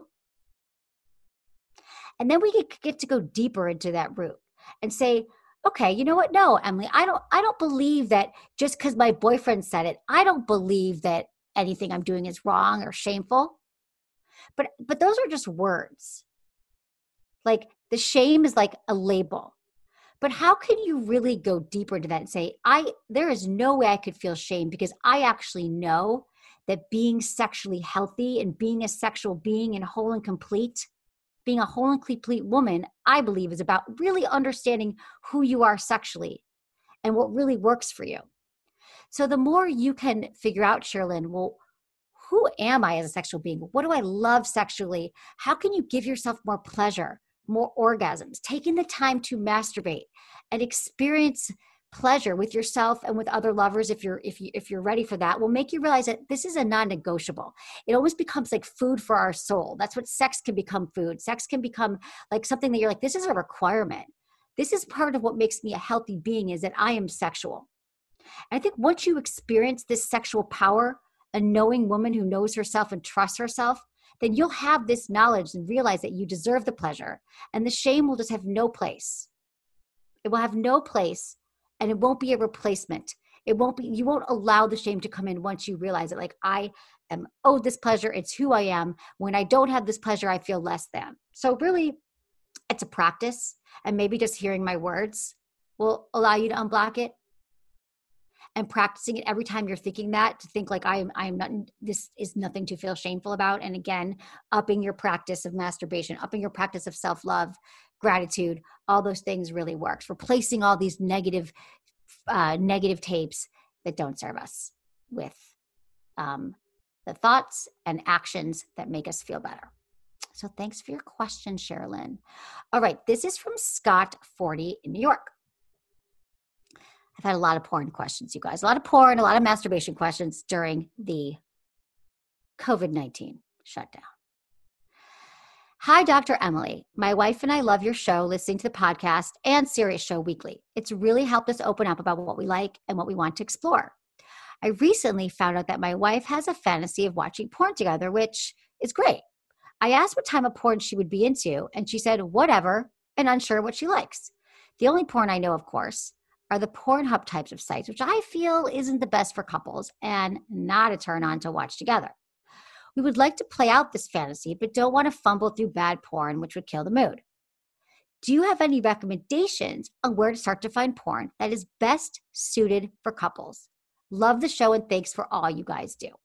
A: And then we get, get to go deeper into that root and say, okay, you know what? No, Emily, I don't I don't believe that just because my boyfriend said it, I don't believe that anything I'm doing is wrong or shameful. But but those are just words. Like the shame is like a label. But how can you really go deeper into that and say, I there is no way I could feel shame because I actually know that being sexually healthy and being a sexual being and whole and complete, being a whole and complete woman, I believe, is about really understanding who you are sexually and what really works for you. So the more you can figure out, Sherilyn, well, who am I as a sexual being? What do I love sexually? How can you give yourself more pleasure, more orgasms? Taking the time to masturbate and experience pleasure with yourself and with other lovers, if you're if you if you're ready for that, will make you realize that this is a non-negotiable. It almost becomes like food for our soul. That's what sex can become. Food. Sex can become like something that you're like, this is a requirement. This is part of what makes me a healthy being, is that I am sexual. And I think once you experience this sexual power, a knowing woman who knows herself and trusts herself, then you'll have this knowledge and realize that you deserve the pleasure, and the shame will just have no place. It will have no place, and it won't be a replacement. It won't be, you won't allow the shame to come in once you realize it. Like, I am owed this pleasure. It's who I am. When I don't have this pleasure, I feel less than. So really, it's a practice, and maybe just hearing my words will allow you to unblock it. And practicing it every time you're thinking that, to think like, I am, I am not, this is nothing to feel shameful about. And again, upping your practice of masturbation, upping your practice of self-love, gratitude, all those things really works. Replacing all these negative, uh, negative tapes that don't serve us with um, the thoughts and actions that make us feel better. So thanks for your question, Sherilyn. All right, this is from Scott forty in New York. I've had a lot of porn questions, you guys. A lot of porn, a lot of masturbation questions during the COVID nineteen shutdown. Hi, Doctor Emily. My wife and I love your show, listening to the podcast and Sirius Show weekly. It's really helped us open up about what we like and what we want to explore. I recently found out that my wife has a fantasy of watching porn together, which is great. I asked what type of porn she would be into, and she said whatever, and unsure what she likes. The only porn I know, of course, are the Pornhub types of sites, which I feel isn't the best for couples and not a turn on to watch together. We would like to play out this fantasy, but don't want to fumble through bad porn, which would kill the mood. Do you have any recommendations on where to start to find porn that is best suited for couples? Love the show, and thanks for all you guys do.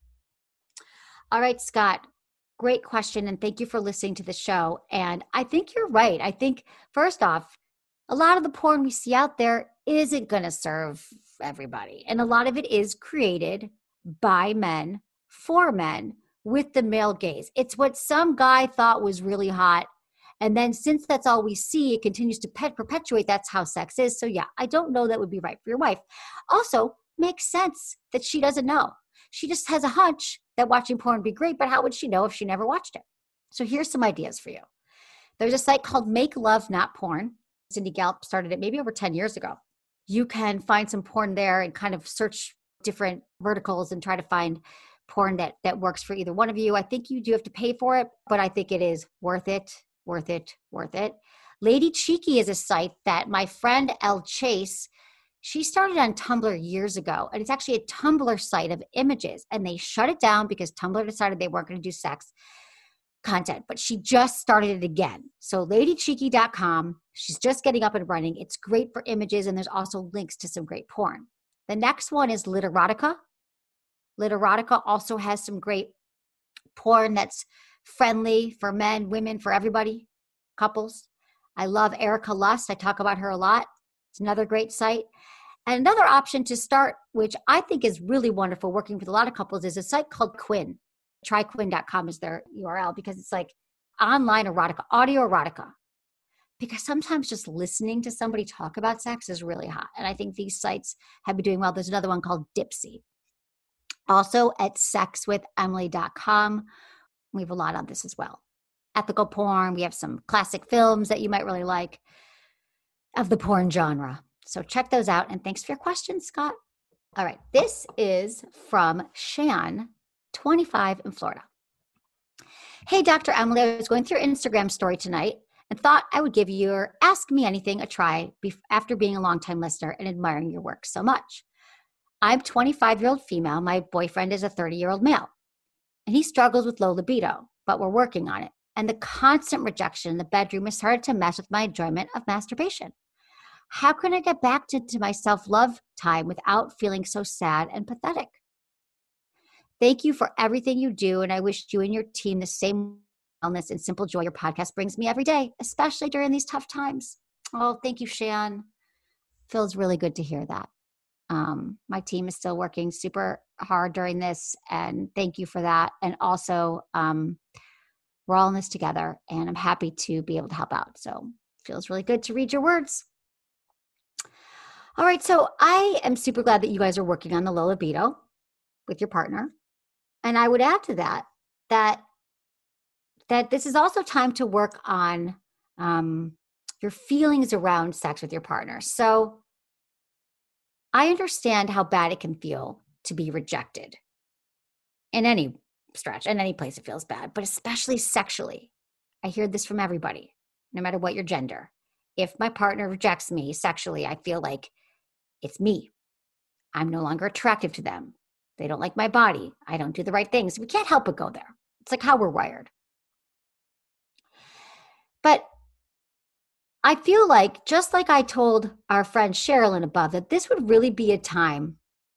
A: All right, Scott, great question, and thank you for listening to the show. And I think you're right. I think, first off, a lot of the porn we see out there isn't going to serve everybody. And a lot of it is created by men, for men, with the male gaze. It's what some guy thought was really hot. And then since that's all we see, it continues to pet- perpetuate. That's how sex is. So yeah, I don't know that would be right for your wife. Also, makes sense that she doesn't know. She just has a hunch that watching porn would be great, but how would she know if she never watched it? So here's some ideas for you. There's a site called Make Love Not Porn. Cindy Gallup started it maybe over ten years ago. You can find some porn there and kind of search different verticals and try to find porn that, that works for either one of you. I think you do have to pay for it, but I think it is worth it, worth it, worth it. Lady Cheeky is a site that my friend Elle Chase, she started on Tumblr years ago, and it's actually a Tumblr site of images, and they shut it down because Tumblr decided they weren't going to do sex content, but she just started it again. So lady cheeky dot com, she's just getting up and running. It's great for images, and there's also links to some great porn. The next one is Literotica. Literotica also has some great porn that's friendly for men, women, for everybody, couples. I love Erica Lust. I talk about her a lot. It's another great site. And another option to start, which I think is really wonderful working with a lot of couples, is a site called Quinn. try quinn dot com is their U R L, because it's like online erotica, audio erotica. Because sometimes just listening to somebody talk about sex is really hot. And I think these sites have been doing well. There's another one called Dipsy. Also at sex with emily dot com, we have a lot on this as well. Ethical porn. We have some classic films that you might really like of the porn genre. So check those out. And thanks for your question, Scott. All right. This is from Shan, twenty-five, in Florida. Hey, Doctor Emily, I was going through your Instagram story tonight and thought I would give your Ask Me Anything a try after being a longtime listener and admiring your work so much. I'm a twenty-five-year-old female. My boyfriend is a thirty-year-old male, and he struggles with low libido, but we're working on it. And the constant rejection in the bedroom has started to mess with my enjoyment of masturbation. How can I get back to, to my self-love time without feeling so sad and pathetic? Thank you for everything you do, and I wish you and your team the same wellness and simple joy your podcast brings me every day, especially during these tough times. Oh, thank you, Shan. Feels really good to hear that. Um, my team is still working super hard during this, and thank you for that. And also, um, we're all in this together, and I'm happy to be able to help out. So it feels really good to read your words. All right, so I am super glad that you guys are working on the low libido with your partner. And I would add to that, that, that this is also time to work on um, your feelings around sex with your partner. So I understand how bad it can feel to be rejected in any stretch, in any place it feels bad, but especially sexually. I hear this from everybody, no matter what your gender. If my partner rejects me sexually, I feel like it's me. I'm no longer attractive to them. They don't like my body. I don't do the right things. We can't help but go there. It's like how we're wired. But I feel like, just like I told our friend Sherilyn above, that this would really be a time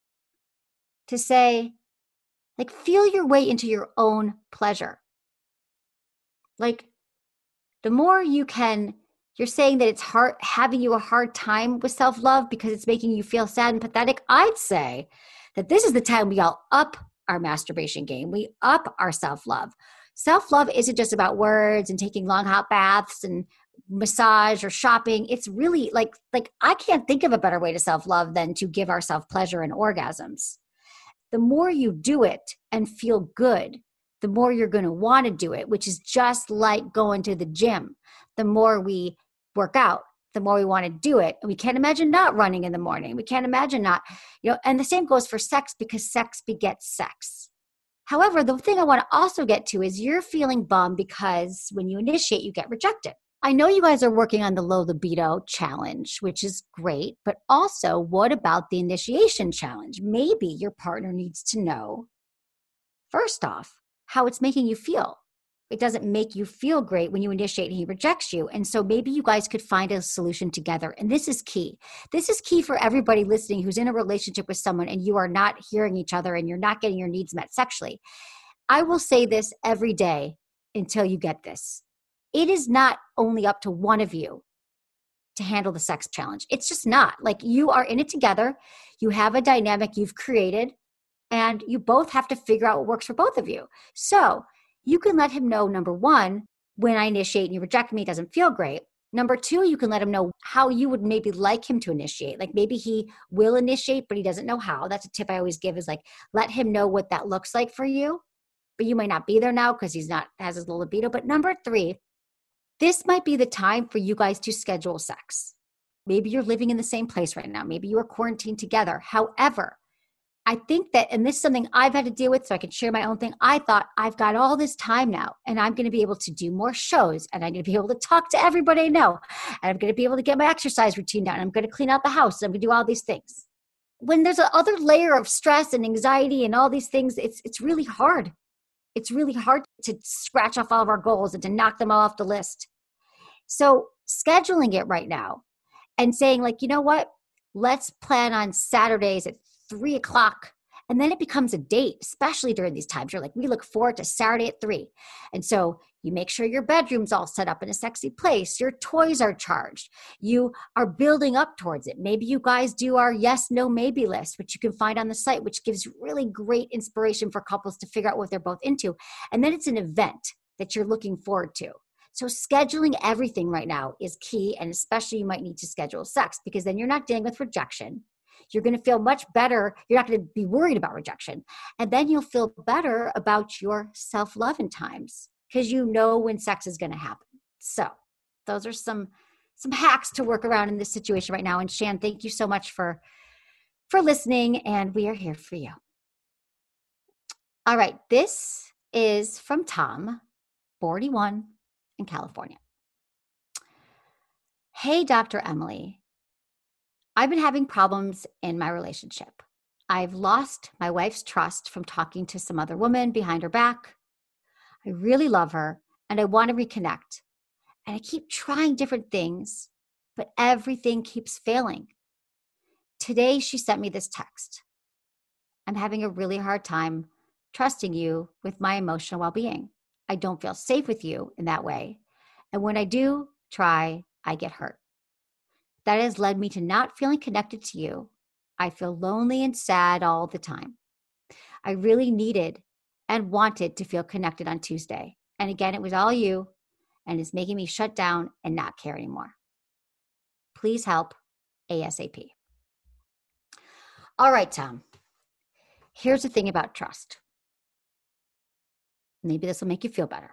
A: to say, like, feel your way into your own pleasure. Like, the more you can, you're saying that it's hard, having you a hard time with self-love because it's making you feel sad and pathetic. I'd say that this is the time we all up our masturbation game. We up our self-love. Self-love isn't just about words and taking long hot baths and massage or shopping. It's really like, like I can't think of a better way to self-love than to give ourselves pleasure and orgasms. The more you do it and feel good, the more you're going to want to do it, which is just like going to the gym. The more we work out, the more we want to do it. And we can't imagine not running in the morning. We can't imagine not, you know, and the same goes for sex, because sex begets sex. However, the thing I want to also get to is you're feeling bummed because when you initiate, you get rejected. I know you guys are working on the low libido challenge, which is great, but also what about the initiation challenge? Maybe your partner needs to know, first off, how it's making you feel. It doesn't make you feel great when you initiate and he rejects you. And so maybe you guys could find a solution together. And this is key. This is key for everybody listening who's in a relationship with someone and you are not hearing each other and you're not getting your needs met sexually. I will say this every day until you get this. It is not only up to one of you to handle the sex challenge. It's just not. Like, you are in it together. You have a dynamic you've created, and you both have to figure out what works for both of you. So you can let him know, number one, when I initiate and you reject me, it doesn't feel great. Number two, you can let him know how you would maybe like him to initiate. Like, maybe he will initiate, but he doesn't know how. That's a tip I always give, is like, let him know what that looks like for you. But you might not be there now because he's not, has his low libido. But number three, this might be the time for you guys to schedule sex. Maybe you're living in the same place right now. Maybe you are quarantined together. However, I think that, and this is something I've had to deal with, so I can share my own thing. I thought, I've got all this time now, and I'm going to be able to do more shows, and I'm going to be able to talk to everybody I know, and I'm going to be able to get my exercise routine down. And I'm going to clean out the house. And I'm going to do all these things. When there's another layer of stress and anxiety and all these things, it's it's really hard. It's really hard to scratch off all of our goals and to knock them all off the list. So scheduling it right now and saying, like, you know what? Let's plan on Saturdays at three o'clock. And then it becomes a date, especially during these times. You're like, we look forward to Saturday at three. And so you make sure your bedroom's all set up in a sexy place. Your toys are charged. You are building up towards it. Maybe you guys do our yes, no, maybe list, which you can find on the site, which gives really great inspiration for couples to figure out what they're both into. And then it's an event that you're looking forward to. So scheduling everything right now is key. And especially you might need to schedule sex, because then you're not dealing with rejection. You're going to feel much better. You're not going to be worried about rejection. And then you'll feel better about your self-love in times, because you know when sex is going to happen. So those are some, some hacks to work around in this situation right now. And Shan, thank you so much for, for listening. And we are here for you. All right. This is from Tom, forty-one, in California. Hey, Doctor Emily. I've been having problems in my relationship. I've lost my wife's trust from talking to some other woman behind her back. I really love her and I want to reconnect. And I keep trying different things, but everything keeps failing. Today, she sent me this text. I'm having a really hard time trusting you with my emotional well-being. I don't feel safe with you in that way. And when I do try, I get hurt. That has led me to not feeling connected to you. I feel lonely and sad all the time. I really needed and wanted to feel connected on Tuesday. And again, it was all you, and it's making me shut down and not care anymore. Please help ASAP. All right, Tom. Here's the thing about trust. Maybe this will make you feel better.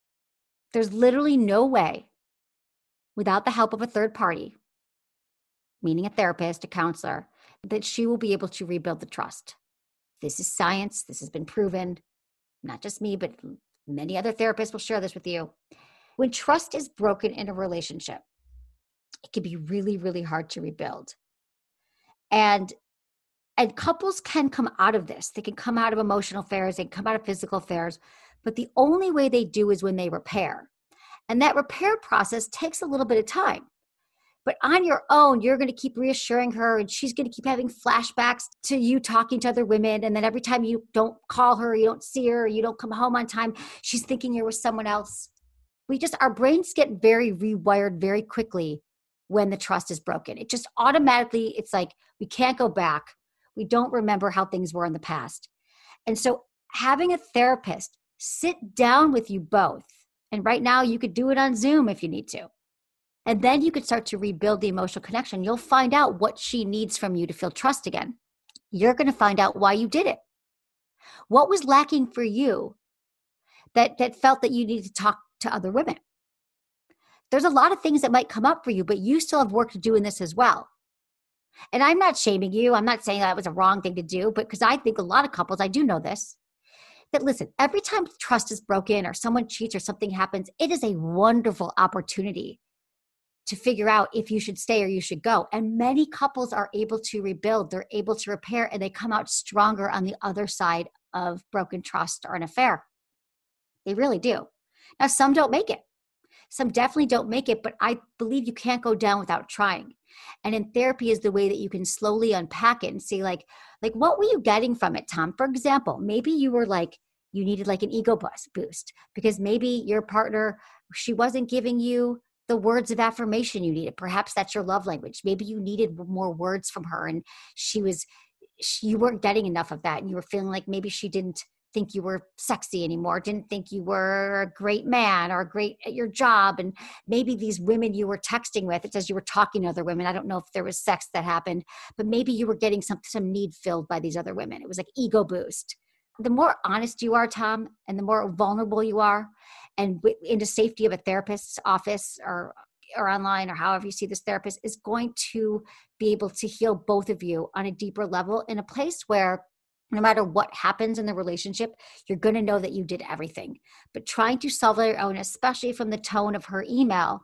A: There's literally no way, without the help of a third party, meaning a therapist, a counselor, that she will be able to rebuild the trust. This is science. This has been proven. Not just me, but many other therapists will share this with you. When trust is broken in a relationship, it can be really, really hard to rebuild. And, and couples can come out of this. They can come out of emotional affairs, they can come out of physical affairs, but the only way they do is when they repair. And that repair process takes a little bit of time. But on your own, you're going to keep reassuring her, and she's going to keep having flashbacks to you talking to other women. And then every time you don't call her, you don't see her, you don't come home on time, she's thinking you're with someone else. We just, our brains get very rewired very quickly when the trust is broken. It just automatically, it's like we can't go back. We don't remember how things were in the past. And so having a therapist sit down with you both, and right now you could do it on Zoom if you need to. And then you could start to rebuild the emotional connection. You'll find out what she needs from you to feel trust again. You're going to find out why you did it. What was lacking for you that, that felt that you needed to talk to other women? There's a lot of things that might come up for you, but you still have work to do in this as well. And I'm not shaming you. I'm not saying that was a wrong thing to do, but because I think a lot of couples, I do know this, that listen, every time trust is broken or someone cheats or something happens, it is a wonderful opportunity to figure out if you should stay or you should go. And many couples are able to rebuild, they're able to repair, and they come out stronger on the other side of broken trust or an affair. They really do. Now, some don't make it. Some definitely don't make it, but I believe you can't go down without trying. And in therapy is the way that you can slowly unpack it and see like, like what were you getting from it, Tom? For example, maybe you were like, you needed like an ego boost because maybe your partner, she wasn't giving you the words of affirmation you needed. Perhaps that's your love language. Maybe you needed more words from her and she was, she, you weren't getting enough of that. And you were feeling like maybe she didn't think you were sexy anymore, didn't think you were a great man or great at your job. And maybe these women you were texting with, it says you were talking to other women. I don't know if there was sex that happened, but maybe you were getting some, some need filled by these other women. It was like ego boost. The more honest you are, Tom, and the more vulnerable you are, and in the safety of a therapist's office or or online or however you see this therapist, is going to be able to heal both of you on a deeper level in a place where no matter what happens in the relationship, you're going to know that you did everything. But trying to solve it on your own, especially from the tone of her email,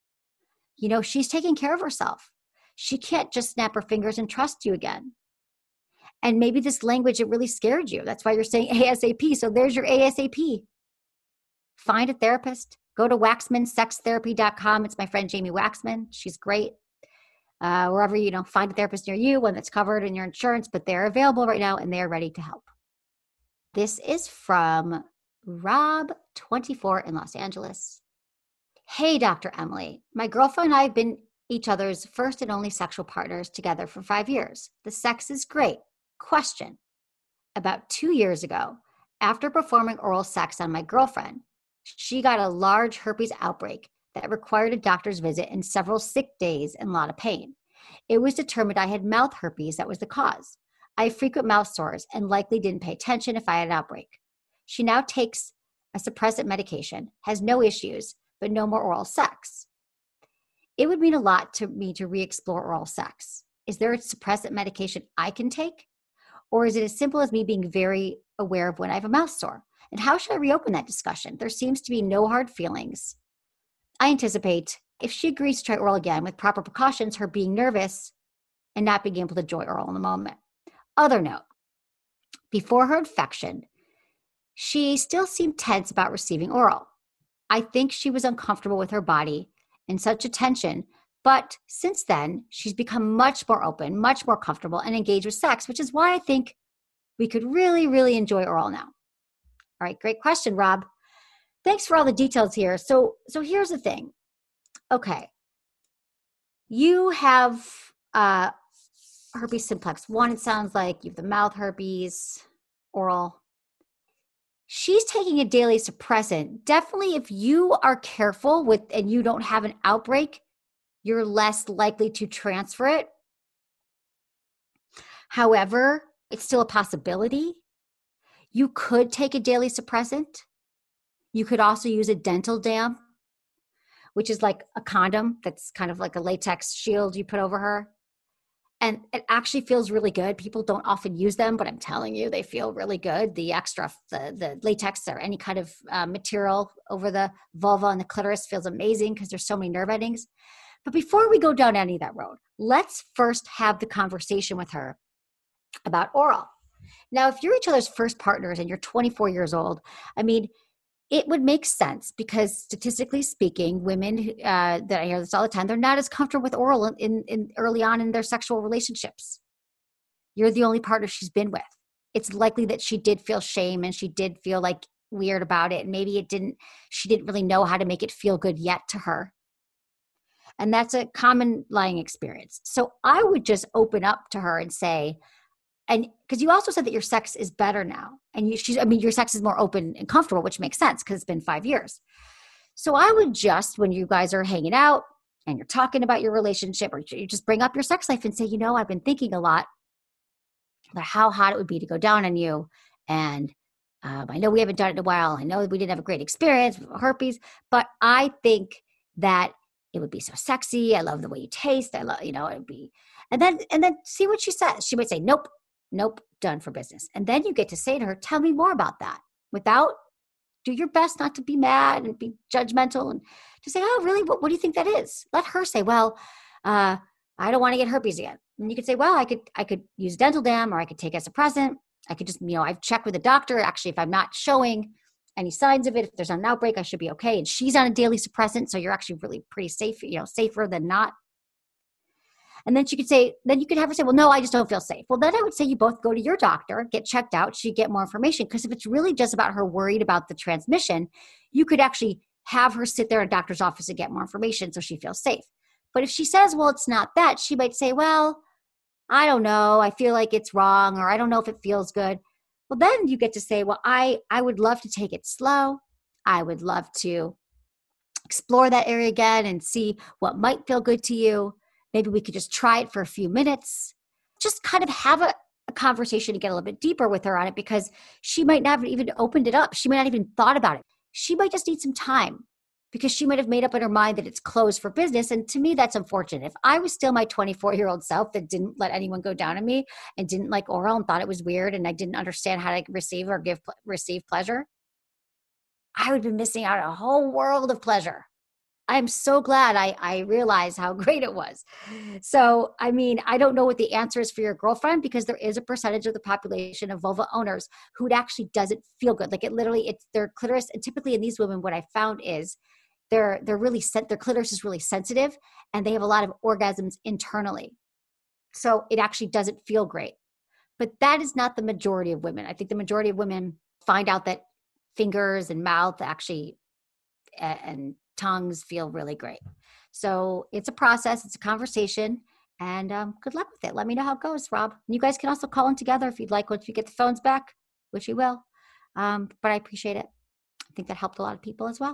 A: you know, she's taking care of herself. She can't just snap her fingers and trust you again. And maybe this language, it really scared you. That's why you're saying ASAP. So there's your ASAP. Find a therapist. Go to waxman sex therapy dot com. It's my friend Jamie Waxman. She's great. Uh, wherever, you know, find a therapist near you, one that's covered in your insurance, but they're available right now and they're ready to help. This is from Rob, twenty-four, in Los Angeles. Hey, Doctor Emily. My girlfriend and I have been each other's first and only sexual partners together for five years. The sex is great. Question. About two years ago, after performing oral sex on my girlfriend, she got a large herpes outbreak that required a doctor's visit and several sick days and a lot of pain. It was determined I had mouth herpes that was the cause. I have frequent mouth sores and likely didn't pay attention if I had an outbreak. She now takes a suppressant medication, has no issues, but no more oral sex. It would mean a lot to me to re-explore oral sex. Is there a suppressant medication I can take? Or is it as simple as me being very aware of when I have a mouth sore? And how should I reopen that discussion? There seems to be no hard feelings. I anticipate if she agrees to try oral again with proper precautions, her being nervous and not being able to enjoy oral in the moment. Other note, before her infection, she still seemed tense about receiving oral. I think she was uncomfortable with her body and such a tension, but since then, she's become much more open, much more comfortable and engaged with sex, which is why I think we could really, really enjoy oral now. All right, great question, Rob. Thanks for all the details here. So, so here's the thing. Okay. You have uh, herpes simplex one, it sounds like. You have the mouth herpes, oral. She's taking a daily suppressant. Definitely if you are careful with and you don't have an outbreak, you're less likely to transfer it. However, it's still a possibility. You could take a daily suppressant. You could also use a dental dam, which is like a condom that's kind of like a latex shield you put over her. And it actually feels really good. People don't often use them, but I'm telling you, they feel really good. The extra, the, the latex or any kind of uh, material over the vulva and the clitoris feels amazing because there's so many nerve endings. But before we go down any of that road, let's first have the conversation with her about oral. Now, if you're each other's first partners and you're twenty-four years old, I mean, it would make sense because statistically speaking, women uh, that I hear this all the time, they're not as comfortable with oral in, in, in early on in their sexual relationships. You're the only partner she's been with. It's likely that she did feel shame and she did feel like weird about it. And maybe it didn't, she didn't really know how to make it feel good yet to her. And that's a common lying experience. So I would just open up to her and say, and because you also said that your sex is better now. And you, she's, I mean, your sex is more open and comfortable, which makes sense because it's been five years. So I would just, when you guys are hanging out and you're talking about your relationship, or you just bring up your sex life and say, you know, I've been thinking a lot about how hot it would be to go down on you. And um, I know we haven't done it in a while. I know we didn't have a great experience with herpes, but I think that it would be so sexy. I love the way you taste. I love, you know, it'd be, and then, and then see what she says. She might say, nope. Nope, done for business. And then you get to say to her, tell me more about that without, do your best not to be mad and be judgmental and to say, oh, really? What, what do you think that is? Let her say, well, uh, I don't want to get herpes again. And you could say, well, I could, I could use dental dam, or I could take as a present. I could just, you know, I've checked with the doctor. Actually, if I'm not showing any signs of it, if there's an outbreak, I should be okay. And she's on a daily suppressant. So you're actually really pretty safe, you know, safer than not. And then she could say, then you could have her say, well, no, I just don't feel safe. Well, then I would say you both go to your doctor, get checked out, she get more information. Because if it's really just about her worried about the transmission, you could actually have her sit there at a doctor's office and get more information so she feels safe. But if she says, well, it's not that, she might say, well, I don't know, I feel like it's wrong, or I don't know if it feels good. Well, then you get to say, well, I, I would love to take it slow. I would love to explore that area again and see what might feel good to you. Maybe we could just try it for a few minutes. Just kind of have a, a conversation to get a little bit deeper with her on it, because she might not have even opened it up. She might not even thought about it. She might just need some time because she might have made up in her mind that it's closed for business. And to me, that's unfortunate. If I was still my twenty-four-year-old self that didn't let anyone go down on me and didn't like oral and thought it was weird and I didn't understand how to receive or give receive pleasure, I would be missing out on a whole world of pleasure. I'm so glad I, I realized how great it was. So, I mean, I don't know what the answer is for your girlfriend, because there is a percentage of the population of vulva owners who it actually doesn't feel good. Like it literally, it's their clitoris. And typically in these women, what I found is they're, they're really, their clitoris is really sensitive and they have a lot of orgasms internally. So it actually doesn't feel great. But that is not the majority of women. I think the majority of women find out that fingers and mouth actually, and tongues feel really great. So it's a process. It's a conversation. And um, good luck with it. Let me know how it goes, Rob. And you guys can also call in together if you'd like once you get the phones back, which you will. Um, but I appreciate it. I think that helped a lot of people as well.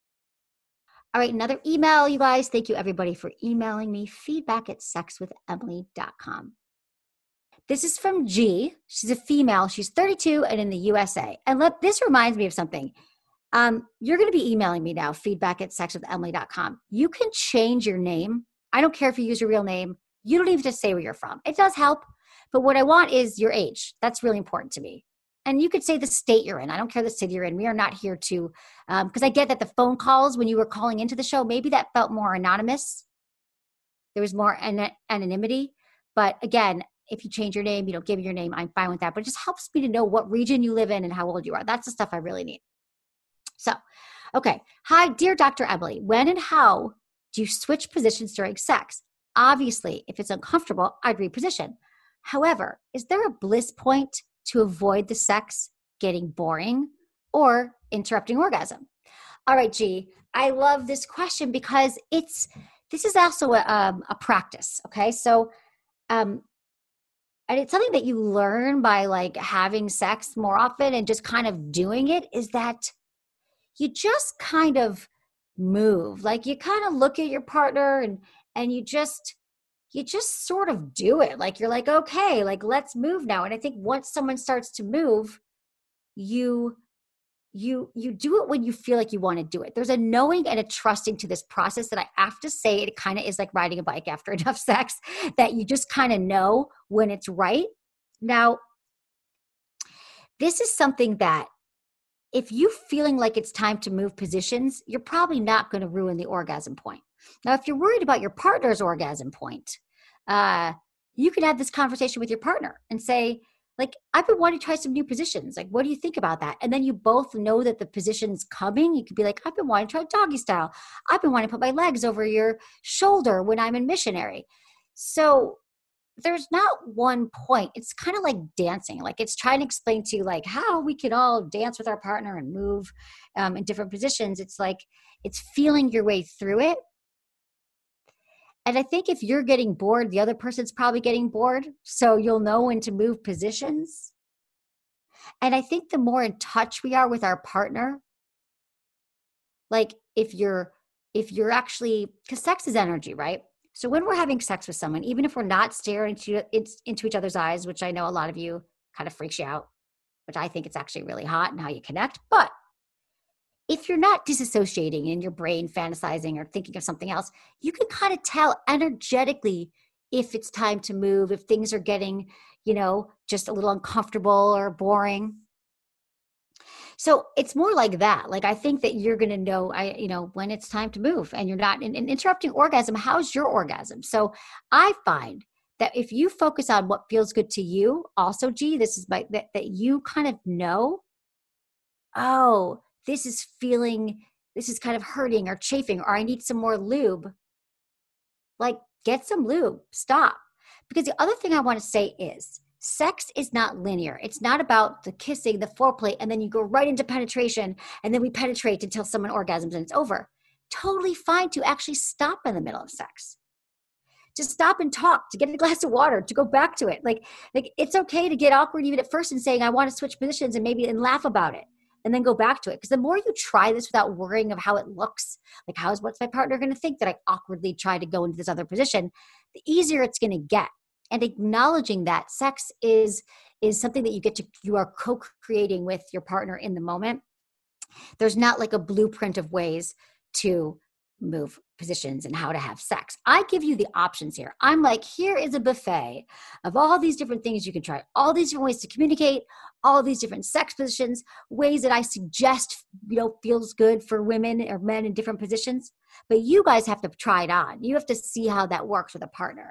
A: All right, another email, you guys. Thank you, everybody, for emailing me. Feedback at sex with emily dot com. This is from G. She's a female. She's thirty-two and in the U S A. And let, this reminds me of something. Um, you're going to be emailing me now, feedback at sex with emily dot com. You can change your name. I don't care if you use your real name. You don't even have to say where you're from. It does help. But what I want is your age. That's really important to me. And you could say the state you're in. I don't care the city you're in. We are not here to, um, because I get that the phone calls when you were calling into the show, maybe that felt more anonymous. There was more an- anonymity. But again, if you change your name, you don't give me your name, I'm fine with that. But it just helps me to know what region you live in and how old you are. That's the stuff I really need. So, okay. Hi, dear Doctor Emily. When and how do you switch positions during sex? Obviously, if it's uncomfortable, I'd reposition. However, is there a bliss point to avoid the sex getting boring or interrupting orgasm? All right, G, I love this question because it's, this is also a, um, a practice. Okay. So, um, and it's something that you learn by like having sex more often and just kind of doing it, is that you just kind of move. Like you kind of look at your partner and, and you just, you just sort of do it. Like you're like, okay, like let's move now. And I think once someone starts to move, you, you you do it when you feel like you want to do it. There's a knowing and a trusting to this process that I have to say, it kind of is like riding a bike after enough sex, that you just kind of know when it's right. Now, this is something that if you feeling like it's time to move positions, you're probably not going to ruin the orgasm point. Now, if you're worried about your partner's orgasm point, uh, you could have this conversation with your partner and say, like, I've been wanting to try some new positions. Like, what do you think about that? And then you both know that the position's coming. You could be like, I've been wanting to try doggy style. I've been wanting to put my legs over your shoulder when I'm in missionary. So there's not one point. It's kind of like dancing. Like, it's trying to explain to you like how we can all dance with our partner and move um, in different positions. It's like, it's feeling your way through it. And I think if you're getting bored, the other person's probably getting bored. So you'll know when to move positions. And I think the more in touch we are with our partner, like if you're, if you're actually, because sex is energy, right? So when we're having sex with someone, even if we're not staring into, into each other's eyes, which I know a lot of you kind of freaks you out, which I think it's actually really hot and how you connect. But if you're not disassociating in your brain, fantasizing or thinking of something else, you can kind of tell energetically if it's time to move, if things are getting, you know, just a little uncomfortable or boring. So it's more like that. Like, I think that you're going to know, I, you know, when it's time to move and you're not in, in interrupting orgasm. How's your orgasm? So I find that if you focus on what feels good to you, also, G, this is my, that, that you kind of know, oh, this is feeling, this is kind of hurting or chafing, or I need some more lube. Like, get some lube, stop. Because the other thing I want to say is sex is not linear. It's not about the kissing, the foreplay, and then you go right into penetration and then we penetrate until someone orgasms and it's over. Totally fine to actually stop in the middle of sex. Just stop and talk, to get a glass of water, to go back to it. Like, like it's okay to get awkward even at first and saying, I want to switch positions and maybe and laugh about it. And then go back to it. Because the more you try this without worrying of how it looks, like how's what's my partner going to think that I awkwardly try to go into this other position, the easier it's going to get. And acknowledging that sex is is something that you get to, you are co-creating with your partner in the moment. There's not like a blueprint of ways to move positions and how to have sex. I give you the options here. I'm like, here is a buffet of all these different things you can try, all these different ways to communicate, all these different sex positions, ways that I suggest, you know, feels good for women or men in different positions. But you guys have to try it on. You have to see how that works with a partner.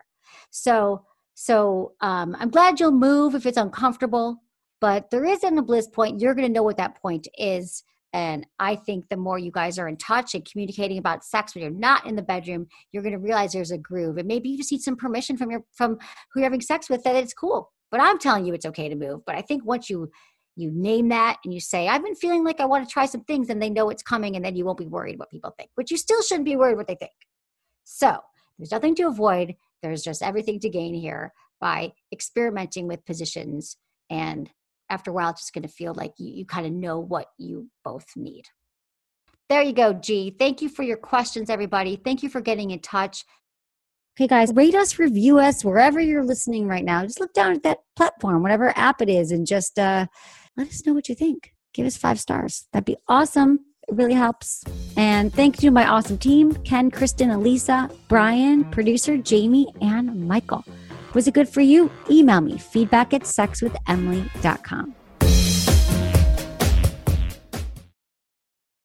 A: So, so um, I'm glad you'll move if it's uncomfortable, but there isn't a bliss point. You're going to know what that point is. And I think the more you guys are in touch and communicating about sex when you're not in the bedroom, you're going to realize there's a groove. And maybe you just need some permission from your from who you're having sex with that it's cool. But I'm telling you it's okay to move. But I think once you you name that and you say, I've been feeling like I want to try some things, and they know it's coming, and then you won't be worried what people think. But you still shouldn't be worried what they think. So there's nothing to avoid. There's just everything to gain here by experimenting with positions, and after a while, it's just going to feel like you, you kind of know what you both need. There you go, G. Thank you for your questions, everybody. Thank you for getting in touch. Okay, guys, rate us, review us, wherever you're listening right now. Just look down at that platform, whatever app it is, and just uh, let us know what you think. Give us five stars. That'd be awesome. It really helps. And thank you to my awesome team, Ken, Kristen, Elisa, Brian, producer Jamie, and Michael. Was it good for you? Email me, feedback at sex with emily dot com.